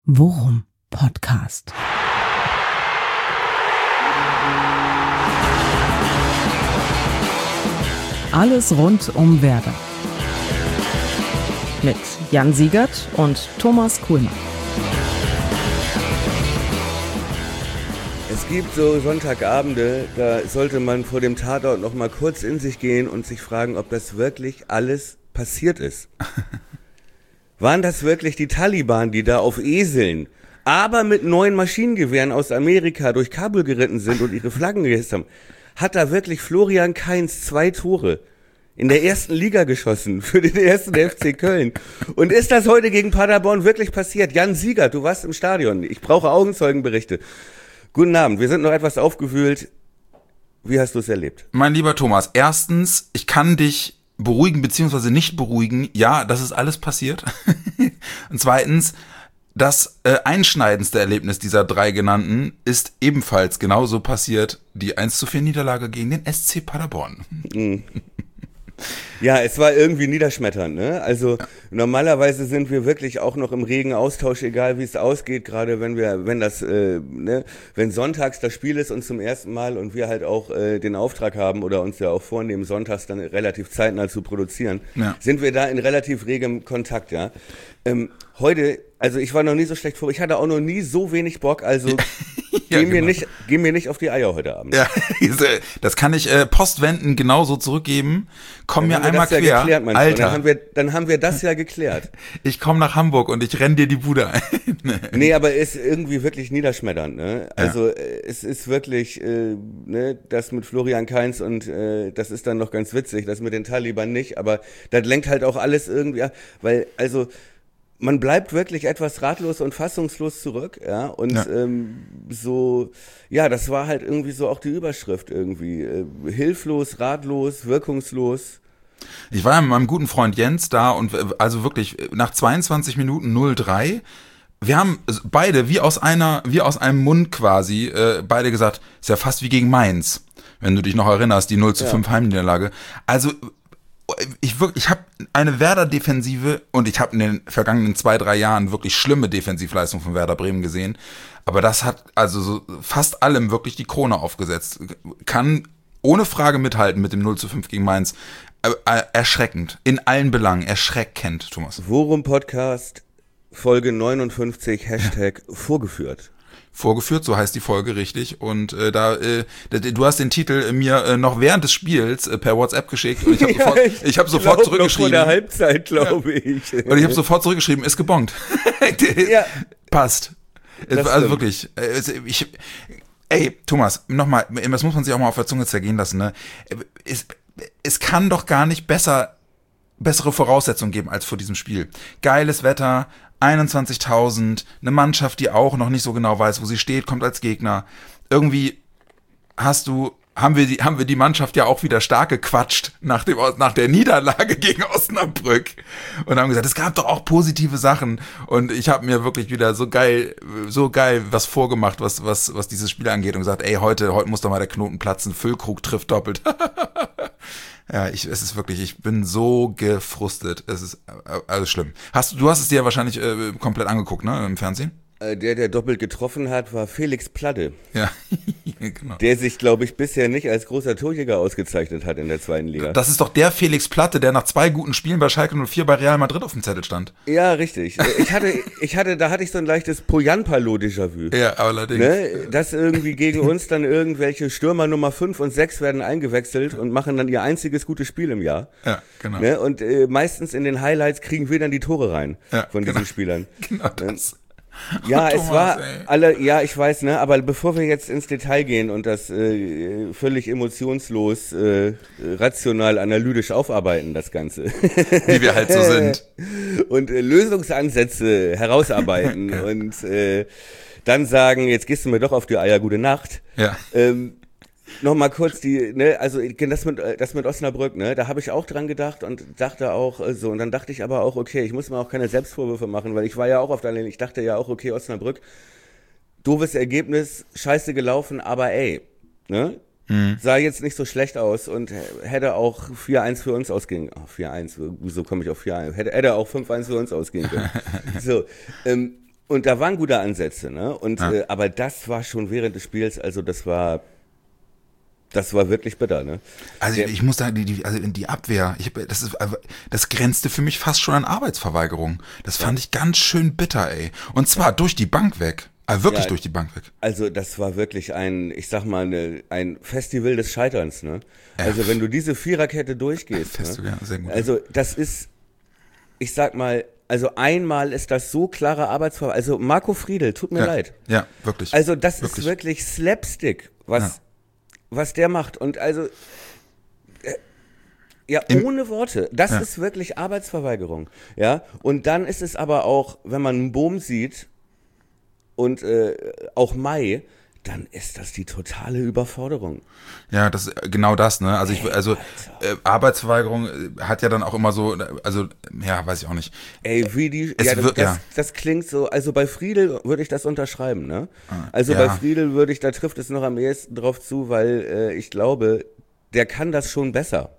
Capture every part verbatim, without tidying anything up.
Worum Podcast. Alles rund um Werder. Mit Jan Siegert und Thomas Kuhlmann. Es gibt so Sonntagabende, da sollte man vor dem Tatort noch mal kurz in sich gehen und sich fragen, ob das wirklich alles passiert ist. Waren das wirklich die Taliban, die da auf Eseln, aber mit neuen Maschinengewehren aus Amerika durch Kabul geritten sind und ihre Flaggen gehisst haben? Hat da wirklich Florian Kainz zwei Tore in der ersten Liga geschossen für den ersten F C Köln? Und ist das heute gegen Paderborn wirklich passiert? Jan Siegert, du warst im Stadion. Ich brauche Augenzeugenberichte. Guten Abend, wir sind noch etwas aufgewühlt. Wie hast du es erlebt? Mein lieber Thomas, erstens, ich kann dich beruhigen bzw. nicht beruhigen. Ja, das ist alles passiert. Und zweitens, das äh, einschneidendste Erlebnis dieser drei genannten ist ebenfalls genauso passiert, die eins zu vier Niederlage gegen den S C Paderborn. Mhm. Ja, es war irgendwie niederschmetternd, ne? Also ja. Normalerweise sind wir wirklich auch noch im regen Austausch, egal wie es ausgeht, gerade wenn wir, wenn das, äh, ne, wenn sonntags das Spiel ist und zum ersten Mal und wir halt auch äh, den Auftrag haben oder uns ja auch vornehmen, sonntags dann relativ zeitnah zu produzieren, ja. Sind wir da in relativ regem Kontakt, ja. Ähm, heute, also ich war noch nie so schlecht vor, ich hatte auch noch nie so wenig Bock, also ja, geh, genau. mir nicht, geh mir nicht auf die Eier heute Abend. Ja, das kann ich äh, postwendend genauso zurückgeben. Komm mir einmal quer, ja geklärt, Alter. Dann haben, wir, dann haben wir das ja geklärt. Ich komme nach Hamburg und ich renn dir die Bude ein. Nee, aber ist irgendwie wirklich niederschmetternd, ne? Also ja. Es ist wirklich, äh, ne, das mit Florian Kainz und äh, das ist dann noch ganz witzig, das mit den Taliban nicht, aber das lenkt halt auch alles irgendwie ab, weil, also man bleibt wirklich etwas ratlos und fassungslos zurück, ja, und ja. Ähm, so, ja, das war halt irgendwie so auch die Überschrift irgendwie, äh, hilflos, ratlos, wirkungslos. Ich war ja mit meinem guten Freund Jens da und also wirklich nach zweiundzwanzig Minuten null drei, wir haben beide wie aus einer, wie aus einem Mund quasi, äh, beide gesagt, ist ja fast wie gegen Mainz, wenn du dich noch erinnerst, die null zu fünf ja. Heimniederlage. Also ich wirklich, ich habe eine Werder-Defensive und ich habe in den vergangenen zwei, drei Jahren wirklich schlimme Defensivleistungen von Werder Bremen gesehen, aber das hat also so fast allem wirklich die Krone aufgesetzt. Kann ohne Frage mithalten mit dem null zu fünf gegen Mainz. Äh, erschreckend, in allen Belangen, erschreckend, Thomas. Worum Podcast, Folge neunundfünfzig, Hashtag ja. vorgeführt. Vorgeführt, so heißt die Folge richtig. Und äh, da, äh, du hast den Titel mir äh, noch während des Spiels äh, per WhatsApp geschickt und ich habe sofort, ja, ich ich hab sofort zurückgeschrieben. Noch vor der Halbzeit, glaube ja. ich. Und ich habe sofort zurückgeschrieben, ist gebongt. ja. Passt. Das also stimmt. Wirklich. Ich, ey, Thomas, nochmal, das muss man sich auch mal auf der Zunge zergehen lassen. Ne? Es, es kann doch gar nicht besser, bessere Voraussetzungen geben als vor diesem Spiel. Geiles Wetter, einundzwanzigtausend, eine Mannschaft, die auch noch nicht so genau weiß, wo sie steht, kommt als Gegner. Irgendwie hast du, haben wir die, haben wir die Mannschaft ja auch wieder stark gequatscht nach dem, nach der Niederlage gegen Osnabrück und haben gesagt, es gab doch auch positive Sachen und ich habe mir wirklich wieder so geil, so geil was vorgemacht, was, was, was dieses Spiel angeht und gesagt, ey, heute, heute muss doch mal der Knoten platzen, Füllkrug trifft doppelt. Ja, ich, es ist wirklich, ich bin so gefrustet. Es ist alles schlimm. Hast du hast es dir ja wahrscheinlich äh, komplett angeguckt, ne, im Fernsehen? Der, der doppelt getroffen hat, war Felix Pladde. Ja, genau. Der sich, glaube ich, bisher nicht als großer Torjäger ausgezeichnet hat in der zweiten Liga. Das ist doch der Felix Pladde, der nach zwei guten Spielen bei Schalke null vier bei Real Madrid auf dem Zettel stand. Ja, richtig. Ich hatte, ich hatte, da hatte ich so ein leichtes Poyanpalo-Déjà-vu. Ja, allerdings. Ne? Dass irgendwie gegen uns dann irgendwelche Stürmer Nummer fünf und sechs werden eingewechselt und machen dann ihr einziges gutes Spiel im Jahr. Ja, genau. Ne? Und äh, meistens in den Highlights kriegen wir dann die Tore rein ja, von diesen genau. Spielern. Genau das. Ja, oh, es Thomas, war ey. alle, ja, ich weiß, ne, aber bevor wir jetzt ins Detail gehen und das äh, völlig emotionslos, äh, rational, analytisch aufarbeiten, das Ganze. Wie wir halt so sind. Und äh, Lösungsansätze herausarbeiten ja. und äh, dann sagen, jetzt gehst du mir doch auf die Eier, gute Nacht. Ja. Ähm, Nochmal kurz die, ne, also das mit, das mit Osnabrück, ne, da habe ich auch dran gedacht und dachte auch so, und dann dachte ich aber auch, okay, ich muss mir auch keine Selbstvorwürfe machen, weil ich war ja auch auf der Linie, ich dachte ja auch, okay, Osnabrück, doofes Ergebnis, scheiße gelaufen, aber ey, ne, mhm. sah jetzt nicht so schlecht aus und hätte auch vier eins für uns ausgehen, oh, vier eins, wieso komme ich auf vier eins, hätte, hätte auch fünf eins für uns ausgehen können. So, ähm, Und da waren gute Ansätze, ne? Und Ja. äh, aber das war schon während des Spiels, also das war das war wirklich bitter, ne? Also Der- ich, ich muss sagen, die, die, also die Abwehr, ich, das ist, das grenzte für mich fast schon an Arbeitsverweigerung. Das fand ich ganz schön bitter, ey. Und zwar durch die Bank weg. Also wirklich Ja. durch die Bank weg. Also das war wirklich ein, ich sag mal, eine, ein Festival des Scheiterns, ne? Also wenn du diese Viererkette durchgehst, Festival, ne? ja, sehr gut. Also das ist, ich sag mal, also einmal ist das so klare Arbeitsverweigerung. Also Marco Friedl, tut mir Ja, leid. ja, wirklich. Also das Wirklich. ist wirklich Slapstick, was, Ja. was der macht. Und also, äh, ja, Im- ohne Worte. Das Ja. ist wirklich Arbeitsverweigerung. Ja, und dann ist es aber auch, wenn man einen Boom sieht und äh, auch Mai, dann ist das die totale Überforderung. Ja, das ist genau das, ne? Also ich, also äh, Arbeitsverweigerung äh, hat ja dann auch immer so, also ja, weiß ich auch nicht. Ey, wie die, Es ja, das, wird- das, ja. das klingt so, also bei Friedel würde ich das unterschreiben, ne? Also ja. bei Friedel würde ich, da trifft es noch am ehesten drauf zu, weil äh, ich glaube, der kann das schon besser.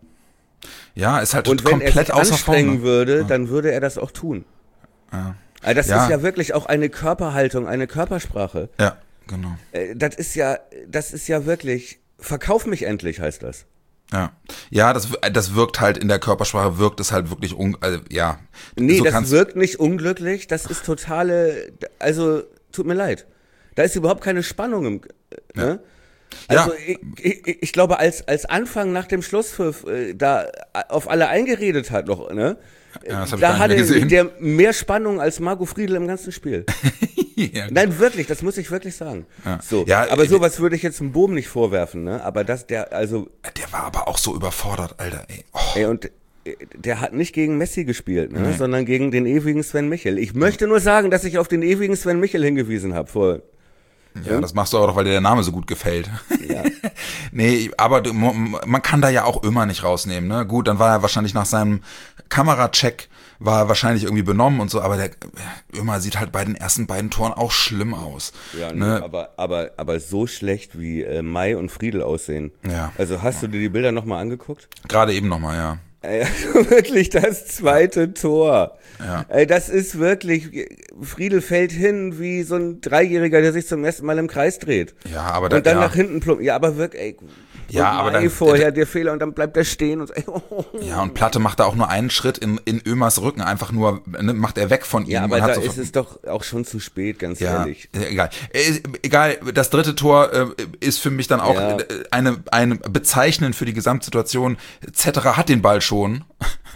Ja, ist halt Und wenn er komplett sich außer Form. anstrengen ne? würde, dann würde er das auch tun. Ja. Also das Ja. ist ja wirklich auch eine Körperhaltung, eine Körpersprache. Ja, genau. Äh, Das ist ja, das ist ja wirklich, verkauf mich endlich, heißt das. Ja, ja, das, das wirkt halt in der Körpersprache, wirkt es halt wirklich, un, also, ja. Nee, so das kannst- wirkt nicht unglücklich, das ist totale, also tut mir leid. Da ist überhaupt keine Spannung im, äh, ne? Ja. Also ich, ich, ich glaube, als, als Anfang nach dem Schlusspfiff äh, da auf alle eingeredet hat noch, ne? Ja, das hab ich da gar nicht mehr hatte gesehen. der mehr Spannung als Marco Friedl im ganzen Spiel. ja, Nein, wirklich, das muss ich wirklich sagen. Ja. So, Ja, aber äh, sowas würde ich jetzt dem Boom nicht vorwerfen, ne? Aber das, der, also, Der war aber auch so überfordert, Alter, ey. Oh. ey, und äh, der hat nicht gegen Messi gespielt, ne? Sondern gegen den ewigen Sven Michel. Ich möchte nur sagen, dass ich auf den ewigen Sven Michel hingewiesen habe vor. Ja, das machst du auch, weil dir der Name so gut gefällt. Ja. Nee, aber du, man kann da ja auch immer nicht rausnehmen, ne? Gut, dann war er wahrscheinlich nach seinem Kameracheck, war er wahrscheinlich irgendwie benommen und so, aber der Ömer sieht halt bei den ersten beiden Toren auch schlimm aus. Ja, nee, ne? aber, aber, aber so schlecht wie äh, Mai und Friedel aussehen. Ja. Also hast du dir die Bilder nochmal angeguckt? Gerade eben nochmal, ja. Ey, also wirklich das zweite Tor. Ja. Ey, das ist wirklich, Friedel fällt hin wie so ein Dreijähriger, der sich zum ersten Mal im Kreis dreht. Ja, aber da, Und dann ja. nach hinten plumpt. Ja, aber wirklich, ey. Ja, und aber Mai dann- vorher der Fehler und dann bleibt er stehen und so, ey, oh. Ja, und Platte macht da auch nur einen Schritt in, in Ömers Rücken, einfach nur, ne, macht er weg von ihm. Ja, aber und hat da so, ist es doch auch schon zu spät, ganz ja, ehrlich. äh, egal. Äh, egal, das dritte Tor äh, ist für mich dann auch Ja. äh, eine, eine bezeichnend für die Gesamtsituation. Zetterer hat den Ball schon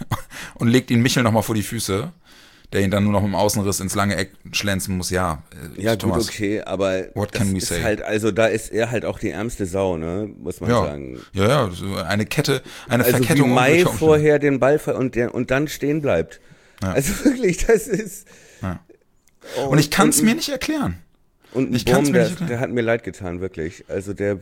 und legt ihn Michel nochmal vor die Füße, der ihn dann nur noch im Außenriss ins lange Eck schlänzen muss. Ja, äh, Ja, Thomas. gut, okay, aber What das can we ist say? halt, also da ist er halt auch die ärmste Sau, ne, muss man Ja, sagen. ja, ja, so eine Kette, eine Also wie Verkettung. Mai unglücklicher Umstände. vorher den Ball ver und, der, und dann stehen bleibt. Ja. Also wirklich, das ist... Ja. Oh, Und ich kann es und- mir nicht erklären. Und ein ich kann's Bohm, mir der, nicht erklären. der hat mir leid getan, wirklich. Also der...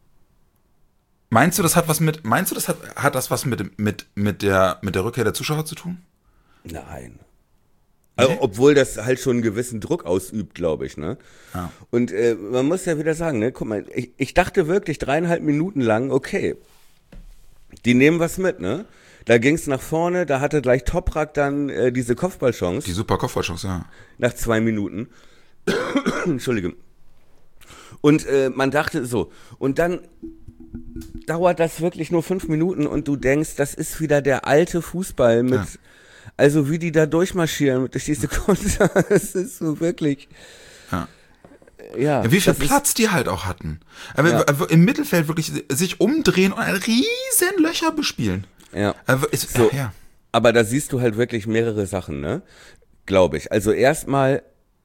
Meinst du, das hat was mit, meinst du, das hat, hat das was mit, mit, mit der, mit der Rückkehr der Zuschauer zu tun? Nein. Also, obwohl das halt schon einen gewissen Druck ausübt, glaube ich, ne? Ja. Und äh, man muss ja wieder sagen, ne, guck mal, ich, ich dachte wirklich dreieinhalb Minuten lang, okay, die nehmen was mit, ne? Da ging's nach vorne, da hatte gleich Toprak dann äh, diese Kopfballchance Die super Kopfballchance, ja. nach zwei Minuten. Entschuldige. Und äh, man dachte so, und dann dauert das wirklich nur fünf Minuten und du denkst, das ist wieder der alte Fußball mit, Ja. also wie die da durchmarschieren durch diese Konter, das ist so wirklich, Ja. ja. Ja, wie viel das ist- Platz die halt auch hatten. Aber Ja. im Mittelfeld wirklich sich umdrehen und ein riesen Löcher bespielen. Ja. Also ist, So. ja. Aber da siehst du halt wirklich mehrere Sachen, ne? Glaube ich. Also erstmal,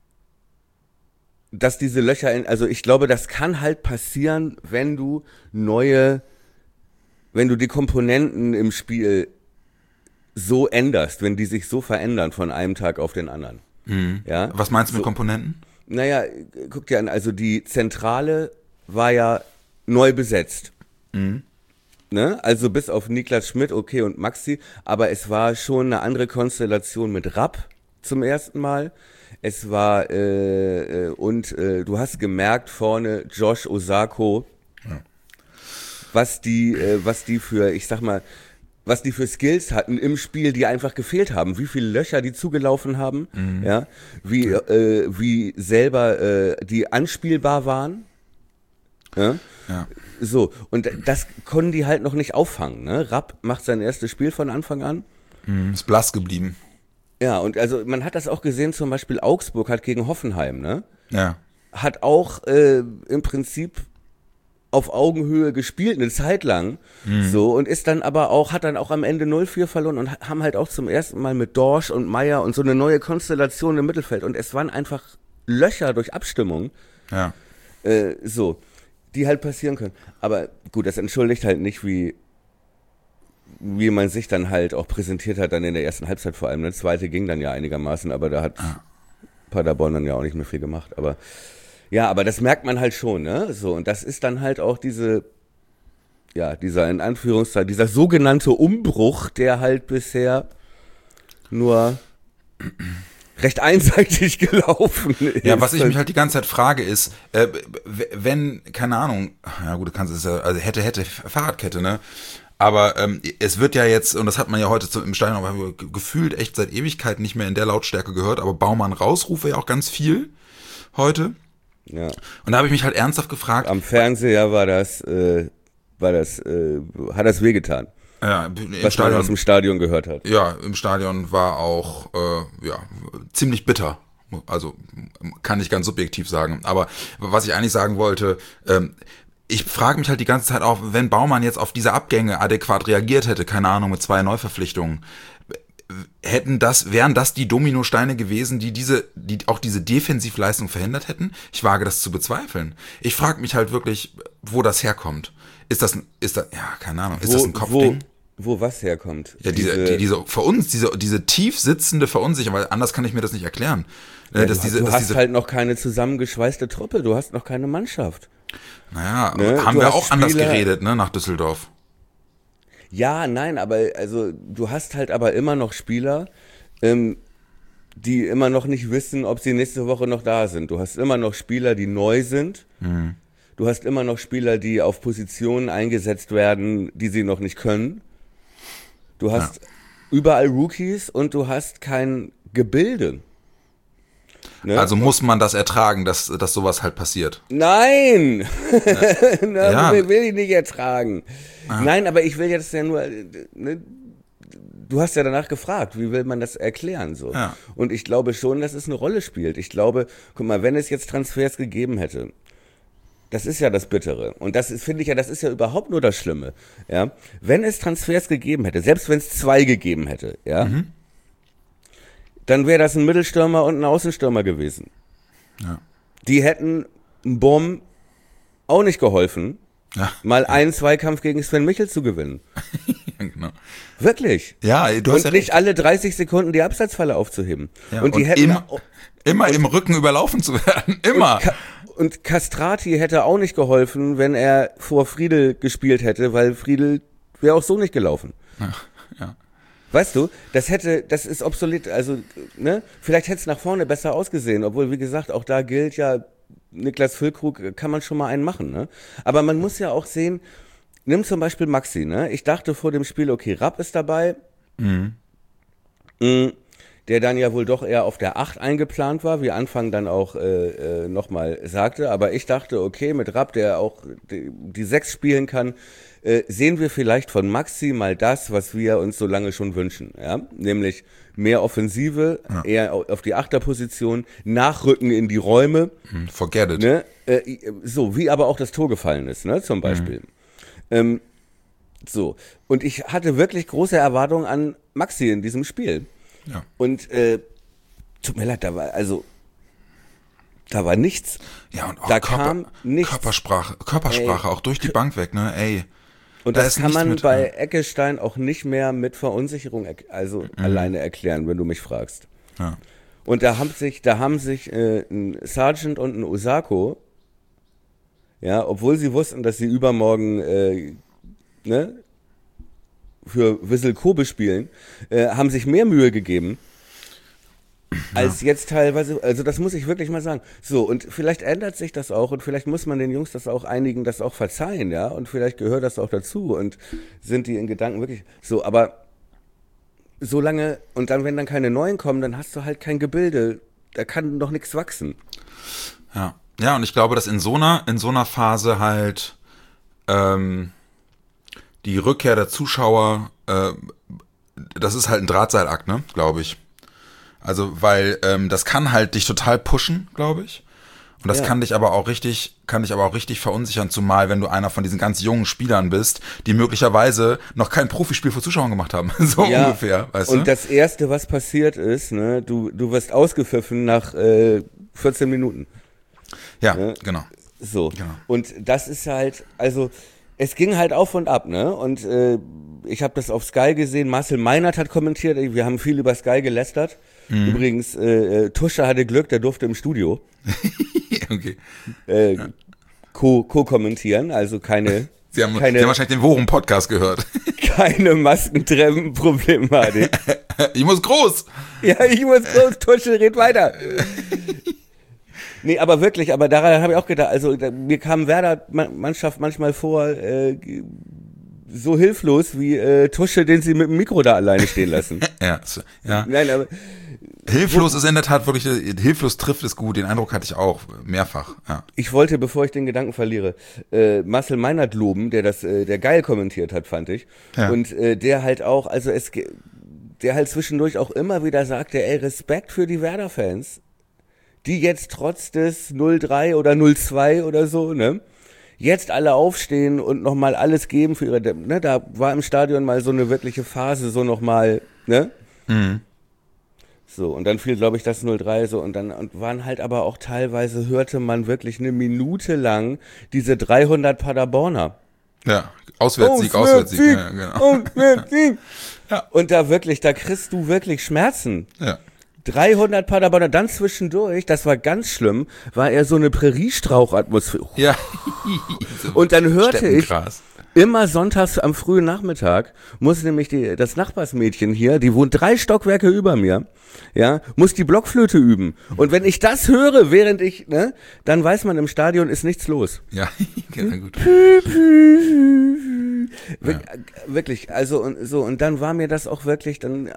dass diese Löcher in, also ich glaube, das kann halt passieren, wenn du neue, wenn du die Komponenten im Spiel so änderst, wenn die sich so verändern von einem Tag auf den anderen. Mhm. Ja? Was meinst du mit So. Komponenten? Naja, guck dir an, also die Zentrale war ja neu besetzt. Mhm. Ne? Also bis auf Niklas Schmidt, okay, und Maxi, aber es war schon eine andere Konstellation mit Rapp zum ersten Mal. Es war, äh, äh, und äh, du hast gemerkt vorne Josh Osako, Ja. was die, äh, was die für, ich sag mal, was die für Skills hatten im Spiel, die einfach gefehlt haben, wie viele Löcher die zugelaufen haben, mhm. ja, wie, äh, wie selber äh, die anspielbar waren. Ja? Ja. So, und das konnten die halt noch nicht auffangen. Ne? Rapp macht sein erstes Spiel von Anfang an. Mhm, ist blass geblieben. Ja, und also man hat das auch gesehen, zum Beispiel Augsburg hat gegen Hoffenheim, ne? Ja. Hat auch äh, im Prinzip auf Augenhöhe gespielt, eine Zeit lang, mhm. so, und ist dann aber auch, hat dann auch am Ende null vier verloren und haben halt auch zum ersten Mal mit Dorsch und Meier und so eine neue Konstellation im Mittelfeld und es waren einfach Löcher durch Abstimmung, ja. äh, so, die halt passieren können. Aber gut, das entschuldigt halt nicht, wie wie man sich dann halt auch präsentiert hat dann in der ersten Halbzeit vor allem. Eine zweite ging dann ja einigermaßen, aber da hat ah. Paderborn dann ja auch nicht mehr viel gemacht, aber ja, aber das merkt man halt schon, ne? So, und das ist dann halt auch diese, ja, dieser in Anführungszeichen, dieser sogenannte Umbruch, der halt bisher nur recht einseitig gelaufen ist. Ja, was ich mich halt die ganze Zeit frage ist, äh, wenn, keine Ahnung, ja gut, du kannst es ja, also hätte, hätte, Fahrradkette, ne? Aber ähm, es wird ja jetzt, und das hat man ja heute zum, im Stadion aber gefühlt echt seit Ewigkeiten nicht mehr in der Lautstärke gehört, aber Baumann rausrufe ja auch ganz viel heute. Ja. Und da habe ich mich halt ernsthaft gefragt. Am Fernseher war das, äh, war das, äh, hat das wehgetan. Ja, im was Stadion, man aus dem Stadion gehört hat. Ja, im Stadion war auch, äh, ja, ziemlich bitter. Also, kann ich ganz subjektiv sagen. Aber was ich eigentlich sagen wollte, ähm, ich frage mich halt die ganze Zeit auch, wenn Baumann jetzt auf diese Abgänge adäquat reagiert hätte, keine Ahnung, mit zwei Neuverpflichtungen, hätten das, wären das die Dominosteine gewesen, die diese, die auch diese Defensivleistung verhindert hätten? Ich wage das zu bezweifeln. Ich frage mich halt wirklich, wo das herkommt. Ist das, ist das, ja, keine Ahnung, ist wo, das ein Kopfding? Wo, wo was herkommt? Ja, diese, diese, die, diese, für uns, diese, diese tief sitzende Verunsicherung, weil anders kann ich mir das nicht erklären. Ja, dass du diese, du dass hast diese, halt noch keine zusammengeschweißte Truppe, du hast noch keine Mannschaft. Naja, ne? haben du wir auch Spieler, anders geredet, ne, nach Düsseldorf. Ja, nein, aber also du hast halt aber immer noch Spieler, ähm, die immer noch nicht wissen, ob sie nächste Woche noch da sind. Du hast immer noch Spieler, die neu sind. Mhm. Du hast immer noch Spieler, die auf Positionen eingesetzt werden, die sie noch nicht können. Du hast ja. überall Rookies und du hast kein Gebilde. Ne? Also muss man das ertragen, dass, dass sowas halt passiert? Nein! Ja. Na, ja. will ich nicht ertragen. Ah. Nein, aber ich will jetzt ja nur, ne, du hast ja danach gefragt, wie will man das erklären so? Ja. Und ich glaube schon, dass es eine Rolle spielt. Ich glaube, guck mal, wenn es jetzt Transfers gegeben hätte, das ist ja das Bittere. Und das ist, finde ich ja, das ist ja überhaupt nur das Schlimme. Ja? Wenn es Transfers gegeben hätte, selbst wenn es zwei gegeben hätte, ja, mhm. dann wäre das ein Mittelstürmer und ein Außenstürmer gewesen. Ja. Die hätten Bomb auch nicht geholfen, ja. mal ja. einen Zweikampf gegen Sven Michel zu gewinnen. Ja, genau. Wirklich. Ja, du hast und ja nicht recht. alle dreißig Sekunden die Abseitsfalle aufzuheben. Ja, und die und hätten immer, immer und, im Rücken überlaufen zu werden. Immer. Und, Ka- und Castrati hätte auch nicht geholfen, wenn er vor Friedel gespielt hätte, weil Friedel wäre auch so nicht gelaufen. Ja, ja. Weißt du, das hätte, das ist obsolet, also, ne, vielleicht hätte es nach vorne besser ausgesehen, obwohl, wie gesagt, auch da gilt ja, Niklas Füllkrug kann man schon mal einen machen, ne, aber man muss ja auch sehen, nimm zum Beispiel Maxi, ne, ich dachte vor dem Spiel, okay, Rapp ist dabei, mhm. mh, der dann ja wohl doch eher auf der acht eingeplant war, wie Anfang dann auch äh, äh, nochmal sagte, aber ich dachte, okay, mit Rapp, der auch die, die sechs spielen kann, Äh, sehen wir vielleicht von Maxi mal das, was wir uns so lange schon wünschen, ja, nämlich mehr Offensive, ja. eher auf die Achterposition, Nachrücken in die Räume. Forget it. Ne? Äh, so, wie aber auch das Tor gefallen ist, ne, zum Beispiel. Mhm. Ähm, so, und ich hatte wirklich große Erwartungen an Maxi in diesem Spiel. Ja. Und äh, tut mir leid, da war, also da war nichts. Ja, und auch da Körper, kam nichts. Körpersprache, Körpersprache, ey, auch durch die Bank weg, ne, ey. Und da das kann man mit, bei Eggestein auch nicht mehr mit Verunsicherung also mhm. alleine erklären, wenn du mich fragst. Ja. Und da haben sich, da haben sich äh, ein Sargent und ein Osako, ja, obwohl sie wussten, dass sie übermorgen äh, ne, für Vissel Kobe spielen, äh, haben sich mehr Mühe gegeben, als ja. jetzt teilweise, also das muss ich wirklich mal sagen. So, und vielleicht ändert sich das auch und vielleicht muss man den Jungs das auch einigen, das auch verzeihen, ja, und vielleicht gehört das auch dazu und sind die in Gedanken wirklich so, aber solange, und dann, wenn dann keine neuen kommen, dann hast du halt kein Gebilde, da kann noch nichts wachsen. Ja, ja, und ich glaube, dass in so einer, in so einer Phase halt ähm, die Rückkehr der Zuschauer, äh, das ist halt ein Drahtseilakt, ne, glaube ich. Also, weil ähm, das kann halt dich total pushen, glaube ich. Und das ja. kann dich aber auch richtig, kann dich aber auch richtig verunsichern, zumal wenn du einer von diesen ganz jungen Spielern bist, die möglicherweise noch kein Profispiel vor Zuschauern gemacht haben. So ja. ungefähr, weißt und du? Und das Erste, was passiert ist, ne, du, du wirst ausgepfiffen nach äh, vierzehn Minuten. Ja, ne? genau. So. Genau. Und das ist halt, also es ging halt auf und ab, ne? Und äh, ich habe das auf Sky gesehen, Marcel Meinert hat kommentiert, wir haben viel über Sky gelästert. Mhm. Übrigens, äh, Tusche hatte Glück, der durfte im Studio okay. äh, ja. co- co-kommentieren, also keine... Sie haben, keine, Sie haben wahrscheinlich den Worum-Podcast gehört. Keine Maskentreffen-Problematik. Ich muss groß. Ja, ich muss groß, Tusche, red weiter. Nee, aber wirklich, aber daran habe ich auch gedacht, also da, mir kam Werder-Mannschaft manchmal vor, äh, so hilflos wie äh, Tusche, den sie mit dem Mikro da alleine stehen lassen. ja, so, ja. Nein, aber hilflos ist in der Tat wirklich, hilflos trifft es gut, den Eindruck hatte ich auch, mehrfach, ja. Ich wollte, bevor ich den Gedanken verliere, äh, Marcel Meinert loben, der das, äh, der geil kommentiert hat, fand ich. Ja. Und äh, der halt auch, also es, der halt zwischendurch auch immer wieder sagte, ey, Respekt für die Werder-Fans, die jetzt trotz des null drei oder null zwei oder so, ne, jetzt alle aufstehen und nochmal alles geben für ihre, ne, da war im Stadion mal so eine wirkliche Phase, so nochmal, ne? Mhm. So, und dann fiel, glaube ich, das null drei so und dann und waren halt aber auch teilweise, hörte man wirklich eine Minute lang diese dreihundert Paderborner. Ja, Auswärtssieg, Auswärtssieg. Auswärtssieg. Ja, genau. Auswärtssieg. Ja. Und da wirklich, da kriegst du wirklich Schmerzen. Ja. dreihundert Paderborner, dann zwischendurch, das war ganz schlimm, war eher so eine Präriestrauchatmosphäre. Ja. Und dann hörte ich immer sonntags am frühen Nachmittag, muss nämlich die, das Nachbarsmädchen hier, die wohnt drei Stockwerke über mir, ja, muss die Blockflöte üben. Und wenn ich das höre, während ich, ne, dann weiß man, im Stadion ist nichts los. Ja, genau, gut. Wir, wirklich, also und so, und dann war mir das auch wirklich, dann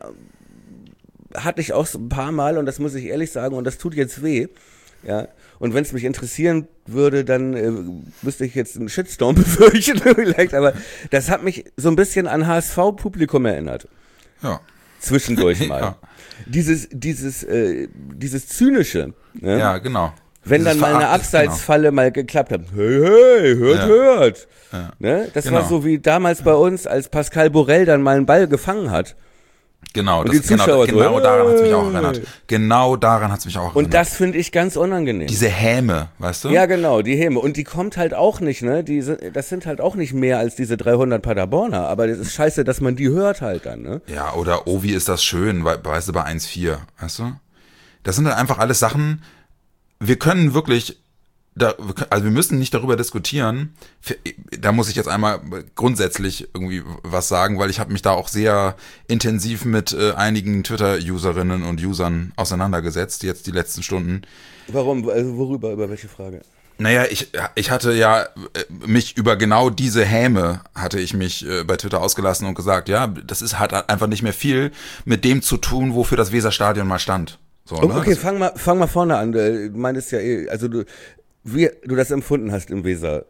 hatte ich auch so ein paar Mal, und das muss ich ehrlich sagen, und das tut jetzt weh, ja, und wenn es mich interessieren würde, dann äh, müsste ich jetzt einen Shitstorm befürchten vielleicht, aber das hat mich so ein bisschen an H S V-Publikum erinnert. Ja. Zwischendurch mal. Ja. Dieses, dieses, äh, dieses Zynische. Ne? Ja, genau. Wenn Dieses dann mal eine Verachtes, Abseitsfalle genau. mal geklappt hat. Hey, hey, hört, ja. hört. Ja. Ne? Das genau. war so wie damals bei uns, als Pascal Borel dann mal einen Ball gefangen hat. Genau, und das, die Zuschauer genau, genau so, daran hat es mich auch erinnert. Genau daran hat es mich auch erinnert. Und das finde ich ganz unangenehm. Diese Häme, weißt du? Ja, genau, die Häme. Und die kommt halt auch nicht, ne? Die, das sind halt auch nicht mehr als diese dreihundert Paderborner. Aber das ist scheiße, dass man die hört halt dann, ne? Ja, oder oh, wie ist das schön, weißt du, bei eins vier, weißt du? Das sind halt einfach alles Sachen, wir können wirklich... Da, also wir müssen nicht darüber diskutieren. Da muss ich jetzt einmal grundsätzlich irgendwie was sagen, weil ich habe mich da auch sehr intensiv mit äh, einigen Twitter-Userinnen und Usern auseinandergesetzt, jetzt die letzten Stunden. Warum? Also worüber? Über welche Frage? Naja, ich, ich hatte ja mich über genau diese Häme hatte ich mich äh, bei Twitter ausgelassen und gesagt, ja, das ist hat einfach nicht mehr viel mit dem zu tun, wofür das Weserstadion mal stand. So, okay, ne? okay, fang mal, fang mal vorne an. Du meintest ja eh, also du wie du das empfunden hast im Weser.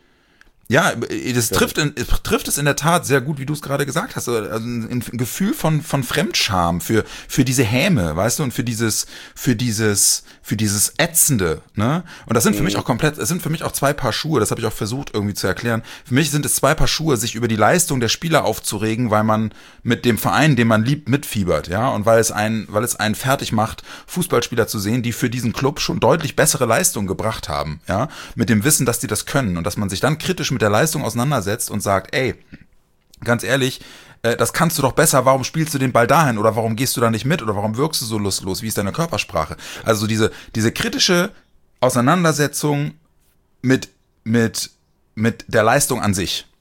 Ja, das trifft, in, trifft es in der Tat sehr gut, wie du es gerade gesagt hast. Also ein Gefühl von von Fremdscham für für diese Häme, weißt du, und für dieses für dieses für dieses Ätzende, ne? Und das sind für mhm. mich auch komplett, es sind für mich auch zwei Paar Schuhe. Das habe ich auch versucht irgendwie zu erklären. Für mich sind es zwei Paar Schuhe, sich über die Leistung der Spieler aufzuregen, weil man mit dem Verein, den man liebt, mitfiebert, ja, und weil es einen, weil es einen fertig macht, Fußballspieler zu sehen, die für diesen Club schon deutlich bessere Leistungen gebracht haben, ja, mit dem Wissen, dass die das können und dass man sich dann kritisch mit der Leistung auseinandersetzt und sagt, ey, ganz ehrlich, äh, das kannst du doch besser, warum spielst du den Ball dahin oder warum gehst du da nicht mit oder warum wirkst du so lustlos, wie ist deine Körpersprache? Also diese, diese kritische Auseinandersetzung mit, mit, mit der Leistung an sich,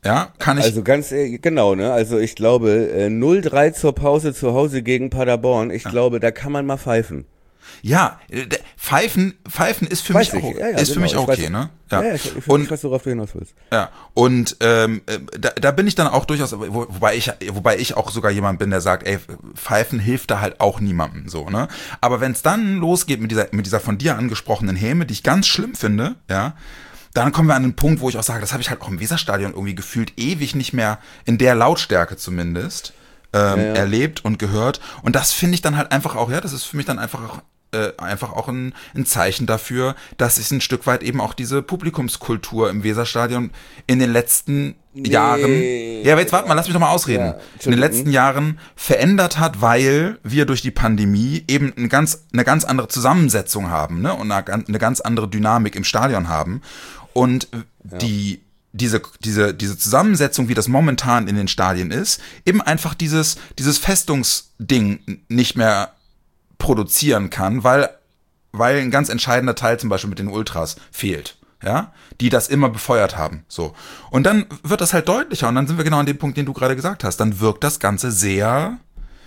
Ja, kann ich. Also ganz, genau, ne? Also ich glaube, null drei zur Pause zu Hause gegen Paderborn, ich ja. glaube, da kann man mal pfeifen. Ja, Pfeifen, Pfeifen ist für weiß mich ich. auch, ja, ja, ist genau. für mich auch okay, weiß, ne? Ja, ja ich, ich, und, ich weiß, worauf du hinaus willst. Ja, und ähm, da, da bin ich dann auch durchaus, wo, wobei ich, wobei ich auch sogar jemand bin, der sagt, ey, Pfeifen hilft da halt auch niemandem, so, ne? Aber wenn es dann losgeht mit dieser, mit dieser von dir angesprochenen Häme, die ich ganz schlimm finde, ja, dann kommen wir an den Punkt, wo ich auch sage, das habe ich halt auch im Weserstadion irgendwie gefühlt ewig nicht mehr in der Lautstärke zumindest ähm, ja, ja. erlebt und gehört. Und das finde ich dann halt einfach auch, ja, das ist für mich dann einfach auch Äh, einfach auch ein, ein Zeichen dafür, dass es ein Stück weit eben auch diese Publikumskultur im Weserstadion in den letzten nee. Jahren, ja, aber jetzt warte mal, lass mich doch mal ausreden, ja, in den letzten Jahren verändert hat, weil wir durch die Pandemie eben eine ganz, eine ganz andere Zusammensetzung haben, ne, und eine, eine ganz andere Dynamik im Stadion haben und ja. die diese, diese, diese Zusammensetzung, wie das momentan in den Stadien ist, eben einfach dieses, dieses Festungsding nicht mehr produzieren kann, weil, weil ein ganz entscheidender Teil zum Beispiel mit den Ultras fehlt, ja, die das immer befeuert haben, so. Und dann wird das halt deutlicher und dann sind wir genau an dem Punkt, den du gerade gesagt hast, dann wirkt das Ganze sehr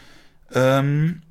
ähm,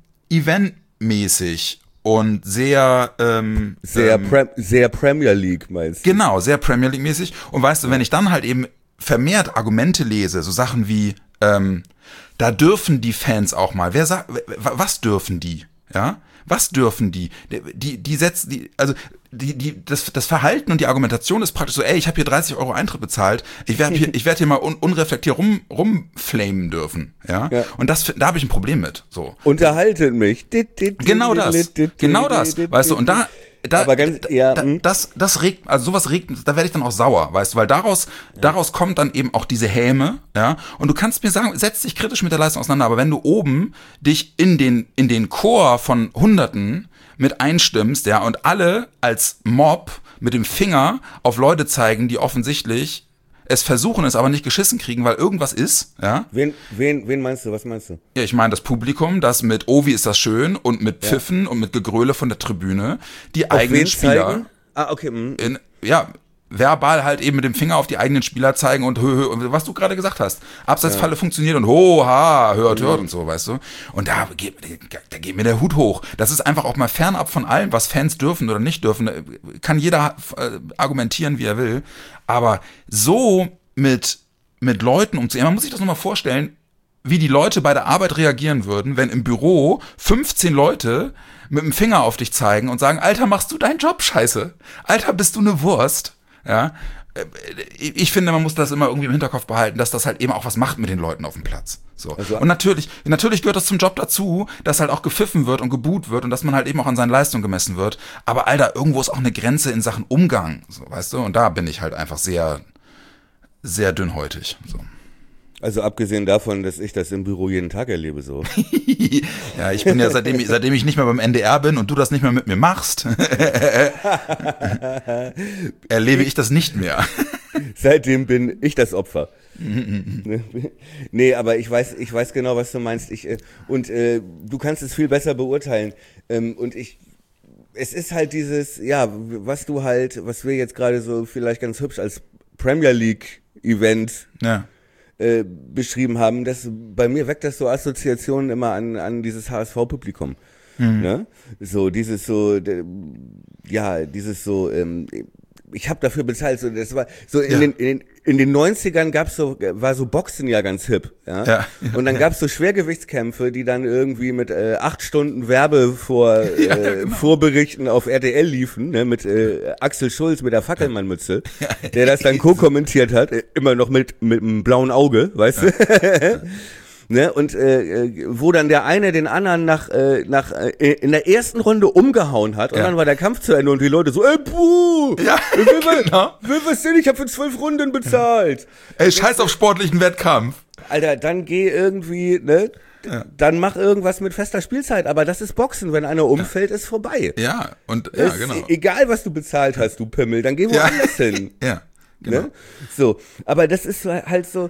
eventmäßig und sehr ähm, sehr, ähm, Pre- sehr Premier League, meinst du? Genau, sehr Premier League mäßig und weißt du, wenn ich dann halt eben vermehrt Argumente lese, so Sachen wie ähm, da dürfen die Fans auch mal, wer sagt, was dürfen die? Ja, was dürfen die? Die, die setzen, die, also die, die, das, das Verhalten und die Argumentation ist praktisch so, ey, ich habe hier dreißig Euro Eintritt bezahlt, ich werde hier, ich werde hier mal un, unreflektiert rum, rumflamen dürfen, ja? ja. Und das, da habe ich ein Problem mit, so. Unterhaltet mich. Genau das, genau das, weißt du, und da, Da, aber ganz, ja, da, das, das regt, also sowas regt, da werde ich dann auch sauer, weißt du, weil daraus, ja. daraus kommt dann eben auch diese Häme, ja, und du kannst mir sagen, setz dich kritisch mit der Leistung auseinander, aber wenn du oben dich in den, in den Chor von Hunderten mit einstimmst, ja, und alle als Mob mit dem Finger auf Leute zeigen, die offensichtlich es versuchen, es aber nicht geschissen kriegen, weil irgendwas ist, ja. Wen, wen, wen meinst du, was meinst du? Ja, ich meine das Publikum, das mit Oh, wie ist das schön und mit Pfiffen ja. und mit Gegröle von der Tribüne die auf eigenen Spieler zeigen? Ah, okay. Mhm. In, ja, verbal halt eben mit dem Finger auf die eigenen Spieler zeigen und hö, hö, was du gerade gesagt hast. Abseitsfalle ja. funktioniert und ho, ha, hört, hört mhm. und so, weißt du. Und da geht, da geht mir der Hut hoch. Das ist einfach auch mal fernab von allem, was Fans dürfen oder nicht dürfen. Kann jeder äh, argumentieren, wie er will. Aber so mit, mit Leuten umzugehen, man muss sich das nochmal vorstellen, wie die Leute bei der Arbeit reagieren würden, wenn im Büro fünfzehn Leute mit dem Finger auf dich zeigen und sagen, Alter, machst du deinen Job scheiße? Alter, bist du eine Wurst? Ja, ich finde, man muss das immer irgendwie im Hinterkopf behalten, dass das halt eben auch was macht mit den Leuten auf dem Platz. So. Also, und natürlich, natürlich gehört das zum Job dazu, dass halt auch gepfiffen wird und geboot wird und dass man halt eben auch an seinen Leistungen gemessen wird. Aber Alter, irgendwo ist auch eine Grenze in Sachen Umgang, so, weißt du? Und da bin ich halt einfach sehr, sehr dünnhäutig. So. Also abgesehen davon, dass ich das im Büro jeden Tag erlebe, so. Ja, ich bin ja, seitdem, seitdem ich nicht mehr beim N D R bin und du das nicht mehr mit mir machst, erlebe ich das nicht mehr. Seitdem bin ich das Opfer. Nee, aber ich weiß, ich weiß genau, was du meinst. Ich, und äh, du kannst es viel besser beurteilen. Ähm, und ich, es ist halt dieses, ja, was du halt, was wir jetzt gerade so vielleicht ganz hübsch als Premier League Event ja. äh, beschrieben haben, dass bei mir weckt das so Assoziationen immer an, an dieses H S V-Publikum. Mhm. Ne? So, dieses so, de, ja, dieses so, ähm, ich habe dafür bezahlt, so, das war so in, ja. den, in den in den neunzigern gab's so, war so Boxen ja ganz hip, ja. ja. Und dann gab's so Schwergewichtskämpfe, die dann irgendwie mit äh, acht Stunden Werbe vor ja, äh, genau. Vorberichten auf R T L liefen, ne, mit äh, Axel Schulz mit der Fackelmannmütze, der das dann co-kommentiert hat, äh, immer noch mit mit einem blauen Auge, weißt ja. du. Ne, und äh, wo dann der eine den anderen nach äh, nach äh, in der ersten Runde umgehauen hat und ja. dann war der Kampf zu Ende und die Leute so, ey, puh, ja, will, genau. will was denn? Ich habe für zwölf Runden bezahlt. Ey, scheiß auf sportlichen Wettkampf. Alter, dann geh irgendwie, ne, ja. dann mach irgendwas mit fester Spielzeit, aber das ist Boxen, wenn einer umfällt, ja. ist vorbei. Ja, und ja, ist genau. Egal, was du bezahlt hast, du Pimmel, dann geh woanders ja. hin. Ja, genau. Ne? So, aber das ist halt so,